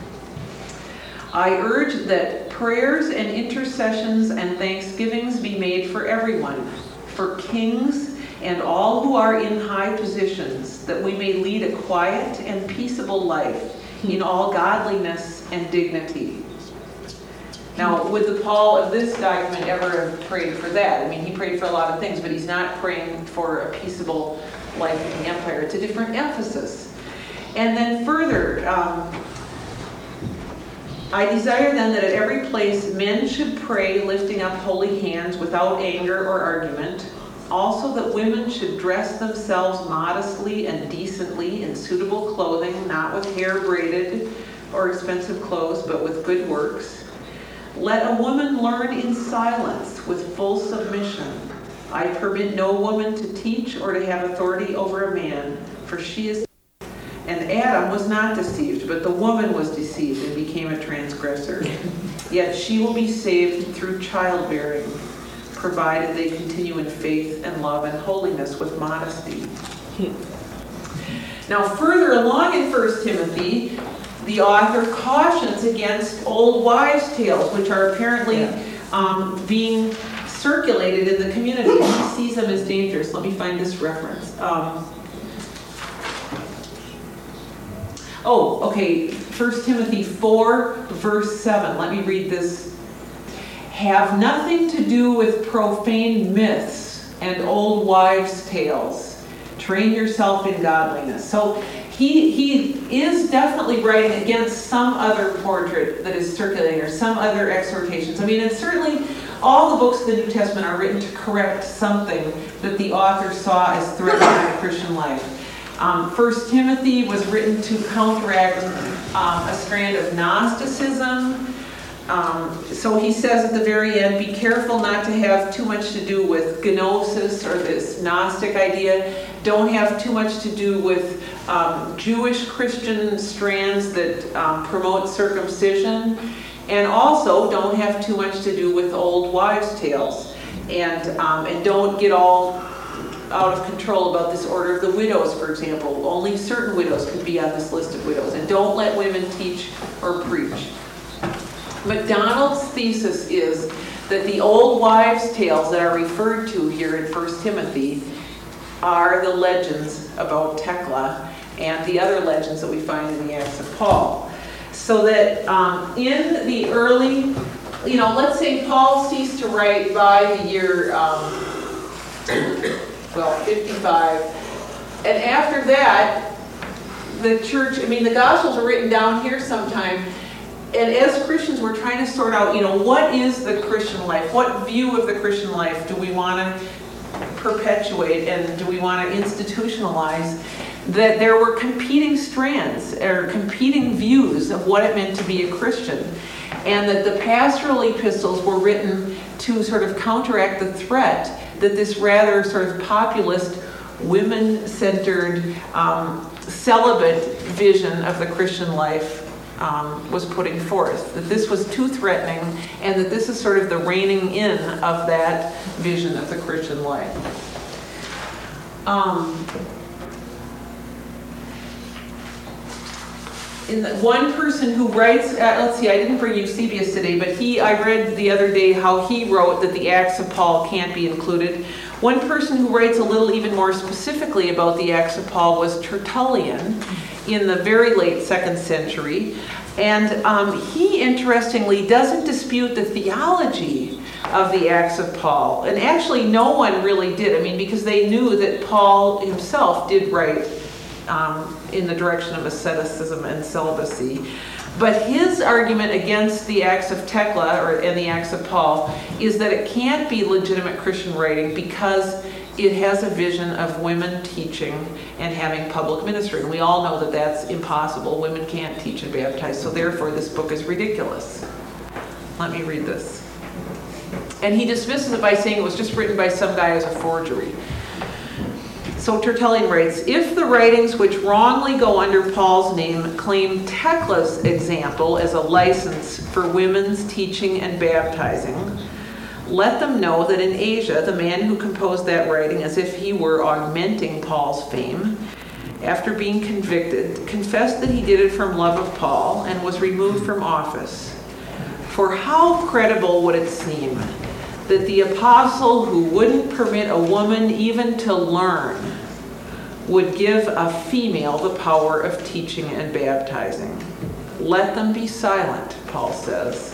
I urge that prayers and intercessions and thanksgivings be made for everyone, for kings and all who are in high positions, that we may lead a quiet and peaceable life in all godliness and dignity. Now, would the Paul of this document ever have prayed for that? I mean, he prayed for a lot of things, but he's not praying for a peaceable life in the empire. It's a different emphasis. And then further, um, I desire then that at every place men should pray, lifting up holy hands without anger or argument. Also that women should dress themselves modestly and decently in suitable clothing, not with hair braided or expensive clothes, but with good works. Let a woman learn in silence with full submission. I permit no woman to teach or to have authority over a man, for she is. And Adam was not deceived, but the woman was deceived and became a transgressor. Yet she will be saved through childbearing, provided they continue in faith and love and holiness with modesty. Now further along in First Timothy, the author cautions against old wives' tales, which are apparently um, being circulated in the community. He sees them as dangerous. Let me find this reference. Um, oh, okay, First Timothy four, verse seven. Let me read this. Have nothing to do with profane myths and old wives' tales. Train yourself in godliness. So he he is definitely writing against some other portrait that is circulating or some other exhortations. I mean, and certainly all the books of the New Testament are written to correct something that the author saw as threatening the Christian life. Um, First Timothy was written to counteract um, a strand of Gnosticism. Um, so he says at the very end, be careful not to have too much to do with gnosis or this Gnostic idea. Don't have too much to do with um, Jewish Christian strands that um, promote circumcision. And also don't have too much to do with old wives' tales. And, um, and don't get all out of control about this order of the widows, for example. Only certain widows could be on this list of widows. And don't let women teach or preach. MacDonald's thesis is that the old wives' tales that are referred to here in First Timothy are the legends about Tekla and the other legends that we find in the Acts of Paul. So that um, in the early, you know, let's say Paul ceased to write by the year, um, well, fifty-five. And after that, the church, I mean, the Gospels are written down here sometime. And as Christians, we're trying to sort out, you know, what is the Christian life? What view of the Christian life do we want to perpetuate and do we want to institutionalize? That there were competing strands or competing views of what it meant to be a Christian. And that the pastoral epistles were written to sort of counteract the threat that this rather sort of populist, women-centered, um, celibate vision of the Christian life Um, was putting forth, that this was too threatening and that this is sort of the reining in of that vision of the Christian life. Um, in the, one person who writes, uh, let's see, I didn't bring Eusebius today, but he, I read the other day how he wrote that the Acts of Paul can't be included. One person who writes a little even more specifically about the Acts of Paul was Tertullian in the very late second century. And um, he, interestingly, doesn't dispute the theology of the Acts of Paul. And actually, no one really did. I mean, because they knew that Paul himself did write um, in the direction of asceticism and celibacy. But his argument against the Acts of Tekla or, and the Acts of Paul is that it can't be legitimate Christian writing because it has a vision of women teaching and having public ministry. And we all know that that's impossible. Women can't teach and baptize, so therefore this book is ridiculous. Let me read this. And he dismisses it by saying it was just written by some guy as a forgery. So Tertullian writes, if the writings which wrongly go under Paul's name claim Tekla's example as a license for women's teaching and baptizing, let them know that in Asia, the man who composed that writing as if he were augmenting Paul's fame, after being convicted, confessed that he did it from love of Paul and was removed from office. For how credible would it seem that the apostle who wouldn't permit a woman even to learn would give a female the power of teaching and baptizing? Let them be silent, Paul says,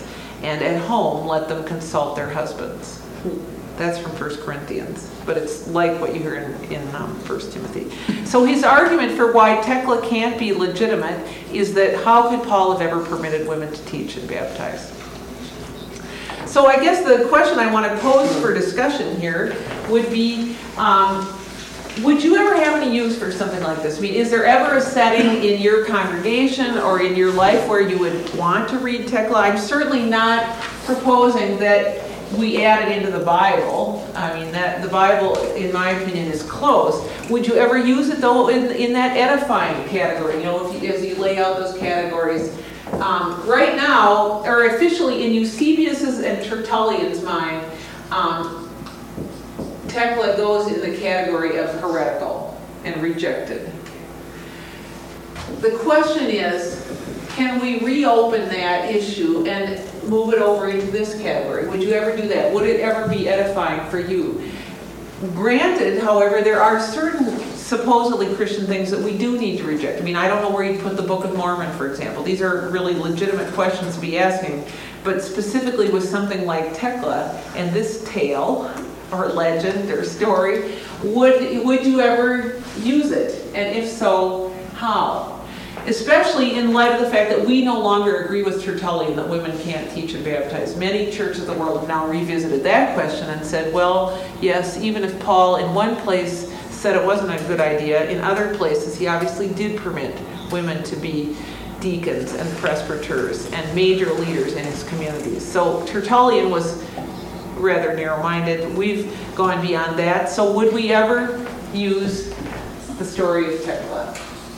and at home let them consult their husbands. That's from First Corinthians, but it's like what you hear in, in um, First Timothy. So his argument for why Tekla can't be legitimate is that how could Paul have ever permitted women to teach and baptize? So I guess the question I want to pose for discussion here would be, um, would you ever have any use for something like this? I mean, is there ever a setting in your congregation or in your life where you would want to read Tekla? I'm certainly not proposing that we add it into the Bible. I mean, that the Bible, in my opinion, is close. Would you ever use it, though, in, in that edifying category, you know, if you, as you lay out those categories? Um, right now, or officially in Eusebius's and Tertullian's mind, um, Tekla goes in the category of heretical and rejected. The question is, can we reopen that issue and move it over into this category? Would you ever do that? Would it ever be edifying for you? Granted, however, there are certain supposedly Christian things that we do need to reject. I mean, I don't know where you put the Book of Mormon, for example. These are really legitimate questions to be asking. But specifically with something like Tekla and this tale, or legend, or story, would, would you ever use it? And if so, how? Especially in light of the fact that we no longer agree with Tertullian that women can't teach and baptize. Many churches of the world have now revisited that question and said, well, yes, even if Paul in one place said it wasn't a good idea, in other places he obviously did permit women to be deacons and presbyters and major leaders in his communities. So Tertullian was rather narrow-minded. We've gone beyond that. So would we ever use the story of Tekla?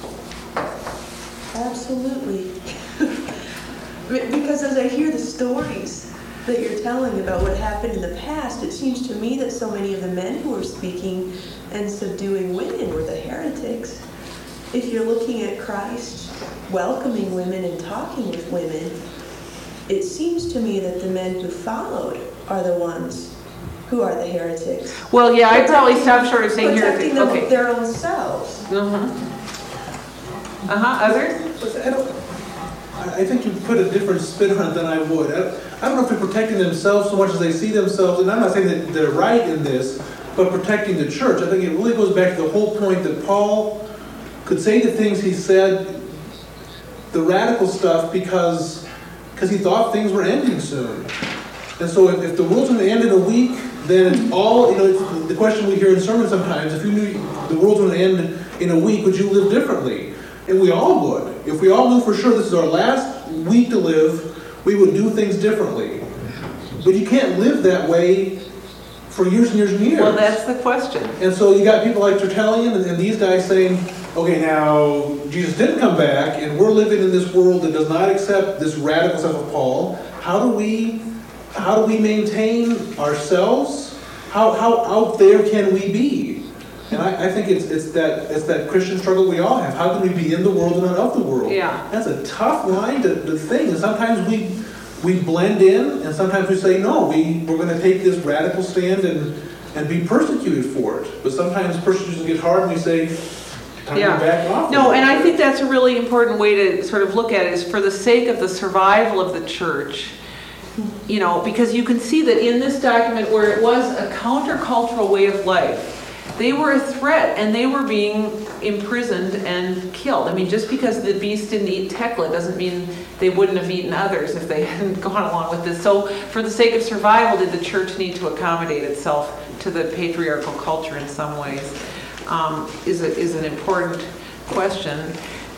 Absolutely. Because as I hear the stories that you're telling about what happened in the past, it seems to me that so many of the men who were speaking and subduing women were the heretics. If you're looking at Christ welcoming women and talking with women, it seems to me that the men who followed are the ones who are the heretics. Well, yeah, I'd probably stop short of saying protecting heretics. them Okay. their own selves. Uh-huh. Uh-huh, others? But I don't, I I think you put a different spin on it than I would. I I don't know if they're protecting themselves so much as they see themselves, and I'm not saying that they're right in this, but protecting the church. I think it really goes back to the whole point that Paul could say the things he said, the radical stuff, because because he thought things were ending soon. And so if, if the world's going to end in a week, then it's all, you know, it's the question we hear in sermons sometimes, if you knew the world's going to end in a week, would you live differently? And we all would. If we all knew for sure this is our last week to live, we would do things differently. But you can't live that way for years and years and years. Well, that's the question. And so you got people like Tertullian and, and these guys saying, okay, now Jesus didn't come back, and we're living in this world that does not accept this radical stuff of Paul. How do we, how do we maintain ourselves? How how out there can we be? And I, I think it's it's that it's that Christian struggle we all have. How can we be in the world and not of the world? Yeah. That's a tough line to, to think. And sometimes we we blend in, and sometimes we say, no, we, we're going to take this radical stand and, and be persecuted for it. But sometimes persecution get hard and we say, time Yeah. to back off. No, and I bit. think that's a really important way to sort of look at it, is for the sake of the survival of the church. You know, because you can see that in this document, where it was a countercultural way of life, they were a threat and they were being imprisoned and killed. I mean, just because the beast didn't eat Tekla doesn't mean they wouldn't have eaten others if they hadn't gone along with this. So for the sake of survival, did the church need to accommodate itself to the patriarchal culture in some ways? Um, is, a, is an important question.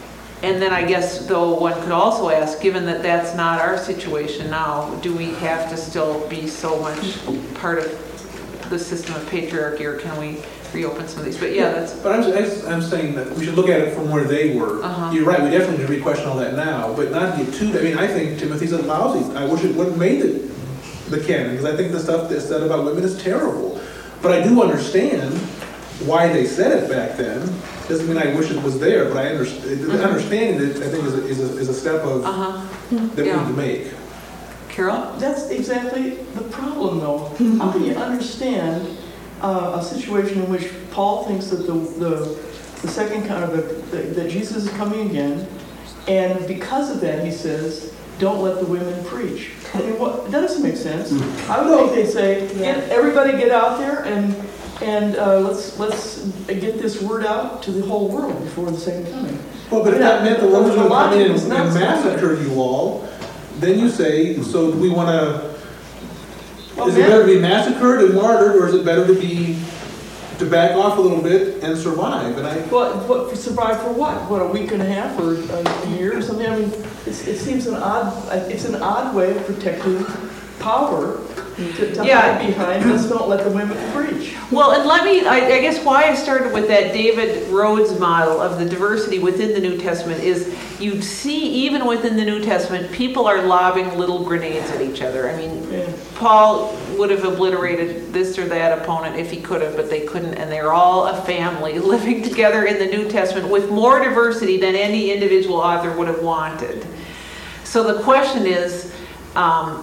And then I guess, though, one could also ask, given that that's not our situation now, do we have to still be so much part of the system of patriarchy, or can we reopen some of these? But yeah, that's... But I'm, I'm saying that we should look at it from where they were. Uh-huh. You're right, we definitely need to re-question all that now, but not get too... I mean, I think Timothy's a lousy. I wish it wouldn't have made it the canon, because I think the stuff that's said about women is terrible. But I do understand why they said it back then. Doesn't mean I wish it was there, but I understand. Mm-hmm. Understanding it, I think, is a, is a, is a step of Uh-huh. that Yeah. we need to make. Carol? That's exactly the problem, though. How can you understand uh, a situation in which Paul thinks that the the, the second kind of the, the, that Jesus is coming again, and because of that, he says don't let the women preach. I mean, what, that doesn't make sense. I would think they'd say, get, everybody get out there and and uh, let's let's get this word out to the whole world before the second coming. Well, but if Yeah, that meant the Romans the would come in logic and was and not so massacre you all, then you say, so do we want to, Well, is it man- better to be massacred and martyred, or is it better to be, to back off a little bit and survive? And I, What, what, survive for what? What, a week and a half or a year or something? I mean, it's, it seems an odd, it's an odd way of protecting power to, to Yeah. hide behind, let's don't let the women preach. Well, and let me, I, I guess why I started with that David Rhodes model of the diversity within the New Testament is you see even within the New Testament, people are lobbing little grenades at each other. I mean, Yeah. Paul would have obliterated this or that opponent if he could have, but they couldn't, and they're all a family living together in the New Testament with more diversity than any individual author would have wanted. So the question is, um,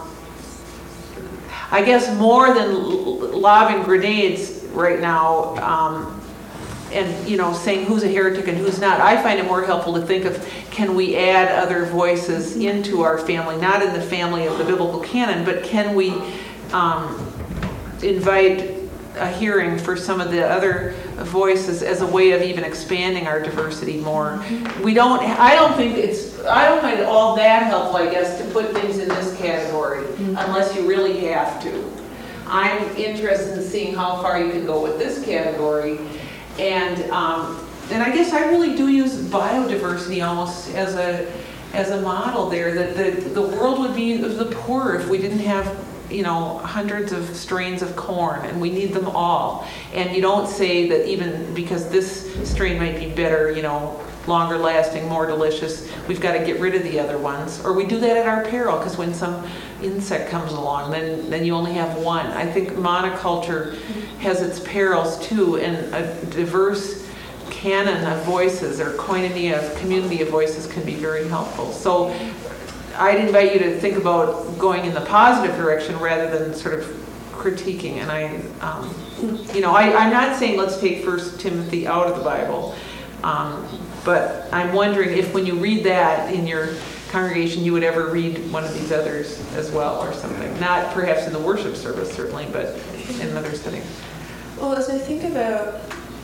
I guess more than l- lobbing grenades right now, um, and, you know, saying who's a heretic and who's not, I find it more helpful to think of, can we add other voices into our family, not in the family of the biblical canon, but can we um, invite a hearing for some of the other voices as a way of even expanding our diversity more. We don't, I don't think it's, I don't find it all that helpful, I guess, to put things in this category, unless you really have to. I'm interested in seeing how far you can go with this category. And um, and I guess I really do use biodiversity almost as a as a model there, that the, the world would be the poorer if we didn't have, you know, hundreds of strains of corn, and we need them all. And you don't say that even because this strain might be better, you know, longer lasting, more delicious, we've got to get rid of the other ones. Or we do that at our peril, because when some insect comes along, then, then you only have one. I think monoculture has its perils too, and a diverse canon of voices or koinonia of community of voices can be very helpful. So I'd invite you to think about going in the positive direction rather than sort of critiquing. And I, um, you know, I, I'm not saying let's take First Timothy out of the Bible, um, but I'm wondering if when you read that in your congregation, you would ever read one of these others as well or something. Not perhaps in the worship service, certainly, but in another setting. Well, as I think about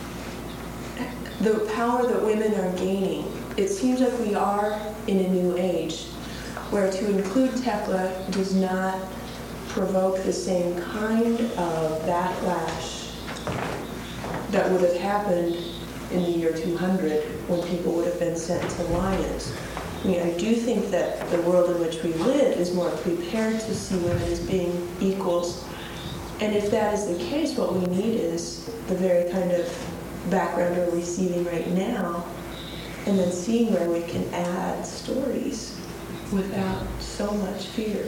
the power that women are gaining, it seems like we are in a new age where to include Tekla does not provoke the same kind of backlash that would have happened in the year two hundred when people would have been sent to lions. I mean, I do think that the world in which we live is more prepared to see women as being equals. And if that is the case, what we need is the very kind of background we're receiving right now, and then seeing where we can add stories without so much fear.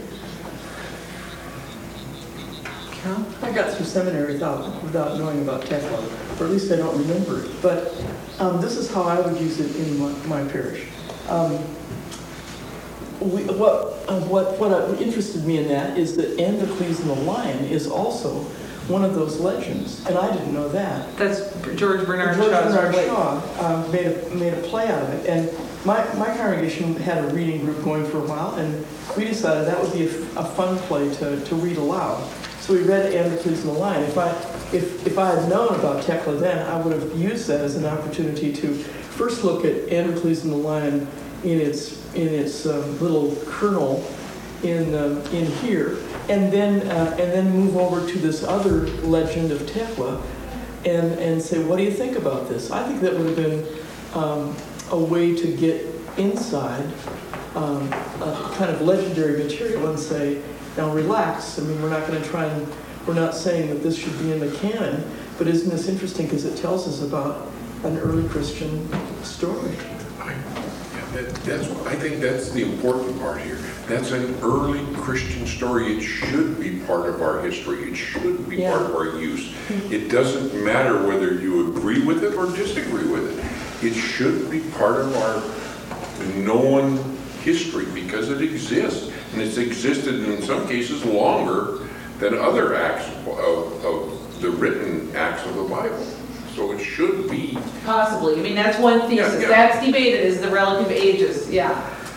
Carol? I got through seminary without, without knowing about Tekla, or at least I don't remember it. But um, this is how I would use it in my, my parish. Um, we, what, uh, what, what uh, interested me in that is that Androcles and the Lion is also one of those legends, and I didn't know that. That's George Bernard George Shaw's Bernard play. Shaw um, made, a, made a play out of it, and my, my congregation had a reading group going for a while, and we decided that would be a, a fun play to, to read aloud. So we read Androcles and the Lion. If I, if, if I had known about Tekla then, I would have used that as an opportunity to first look at Androcles and the Lion in its, in its uh, little kernel in, um, in here, and then, uh, and then move over to this other legend of Tekla and, and say, what do you think about this? I think that would have been um, a way to get inside um, a kind of legendary material and say, now relax. I mean, we're not going to try and, we're not saying that this should be in the canon, but isn't this interesting because it tells us about an early Christian story? I, yeah, that, that's, I think that's the important part here. That's an early Christian story. It should be part of our history. It should be Yeah. part of our use. It doesn't matter whether you agree with it or disagree with it. It should be part of our known history because it exists. And it's existed in some cases longer than other acts of, of the written acts of the Bible. So it should be. Possibly. I mean, that's one thesis. Yeah, yeah. That's debated, is the relative ages. Yeah.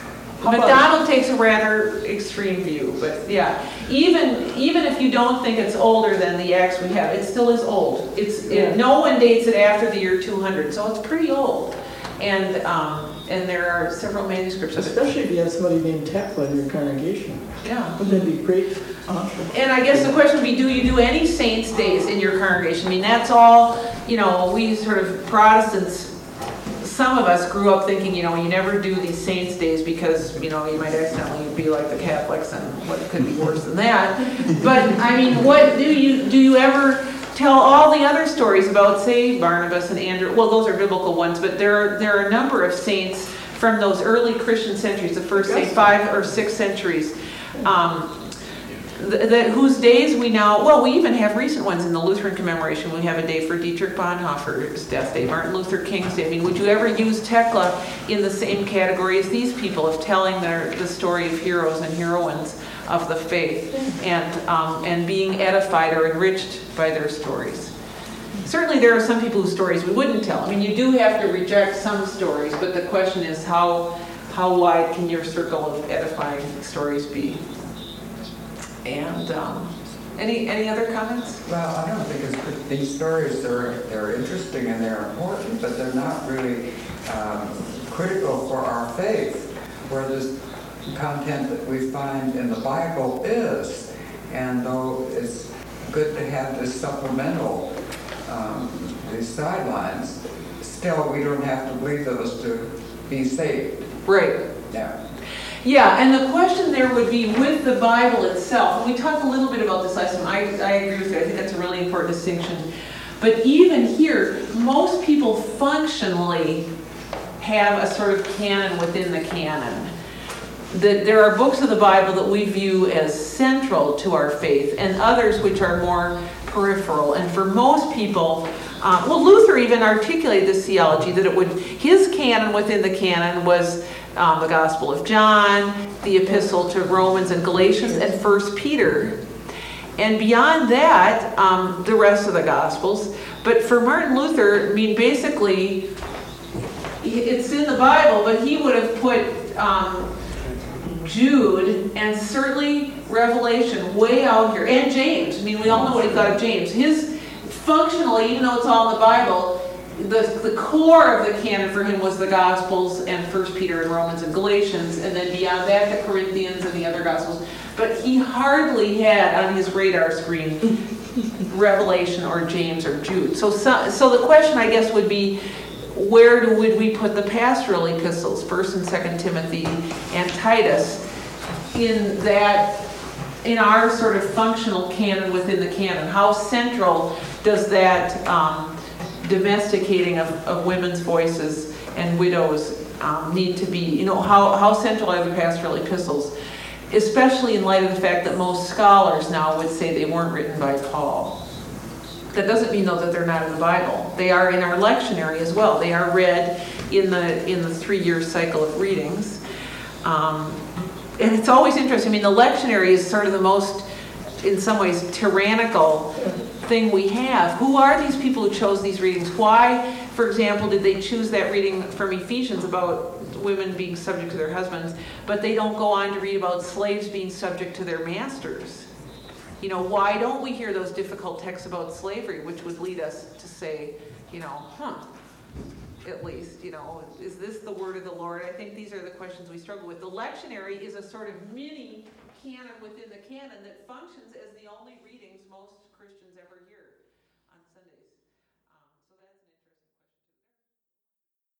How about- McDonald takes a rather extreme view, but yeah. Even, even if you don't think it's older than the axe we have, it still is old. It's, Yeah. it, no one dates it after the year two hundred, so it's pretty old. And, um, and there are several manuscripts of it. Especially if you had somebody named Tekla in your congregation. Yeah. Wouldn't that be great? Awesome. And I guess the question would be, do you do any saints' days in your congregation? I mean, that's all, you know, we sort of Protestants, some of us grew up thinking, you know, you never do these saints' days because, you know, you might accidentally be like the Catholics, and what could be worse than that. But, I mean, what, do you, do you ever tell all the other stories about, say, Barnabas and Andrew? Well, those are biblical ones, but there are, there are a number of saints from those early Christian centuries, the first, say, five or six centuries, um, th- that whose days we now, well, we even have recent ones in the Lutheran commemoration. We have a day for Dietrich Bonhoeffer's death day, Martin Luther King's day. I mean, would you ever use Tekla in the same category as these people of telling their, the story of heroes and heroines of the faith, and um, and being edified or enriched by their stories? Certainly there are some people whose stories we wouldn't tell. I mean, you do have to reject some stories, but the question is how how wide can your circle of edifying stories be? And um, any any other comments? Well, I don't think it's good. These stories, they're, they're interesting and they're important, but they're not really um, critical for our faith, where this content that we find in the Bible is. And though it's good to have this supplemental, um, these sidelines, still we don't have to believe those to be saved. Right. Yeah. Yeah, and the question there would be with the Bible itself. And we talked a little bit about this last time. I, I agree with you. I think that's a really important distinction. But even here, most people functionally have a sort of canon within the canon. That there are books of the Bible that we view as central to our faith, and others which are more peripheral. And for most people, uh, well, Luther even articulated this theology that it would, his canon within the canon was um, the Gospel of John, the Epistle to Romans and Galatians, and First Peter. And beyond that, um, the rest of the Gospels. But for Martin Luther, I mean, basically, it's in the Bible, but he would have put um, Jude and certainly Revelation way out here, and James. I mean, we all know what he thought of James. His, functionally, even though it's all in the Bible, the, the core of the canon for him was the Gospels and First Peter and Romans and Galatians, and then beyond that, the Corinthians and the other Gospels. But he hardly had on his radar screen Revelation or James or Jude. So, so, so the question, I guess, would be, where do, would we put the pastoral epistles, First and Second Timothy and Titus, in that, in our sort of functional canon within the canon? How central does that um, domesticating of, of women's voices and widows um, need to be? You know, how, how central are the pastoral epistles? Especially in light of the fact that most scholars now would say they weren't written by Paul. That doesn't mean, though, that they're not in the Bible. They are in our lectionary as well. They are read in the in the three-year cycle of readings. Um, and it's always interesting. I mean, the lectionary is sort of the most, in some ways, tyrannical thing we have. Who are these people who chose these readings? Why, for example, did they choose that reading from Ephesians about women being subject to their husbands, but they don't go on to read about slaves being subject to their masters? You know, why don't we hear those difficult texts about slavery, which would lead us to say, you know, huh, at least, you know, is this the word of the Lord? I think these are the questions we struggle with. The lectionary is a sort of mini canon within the canon that functions as the only readings most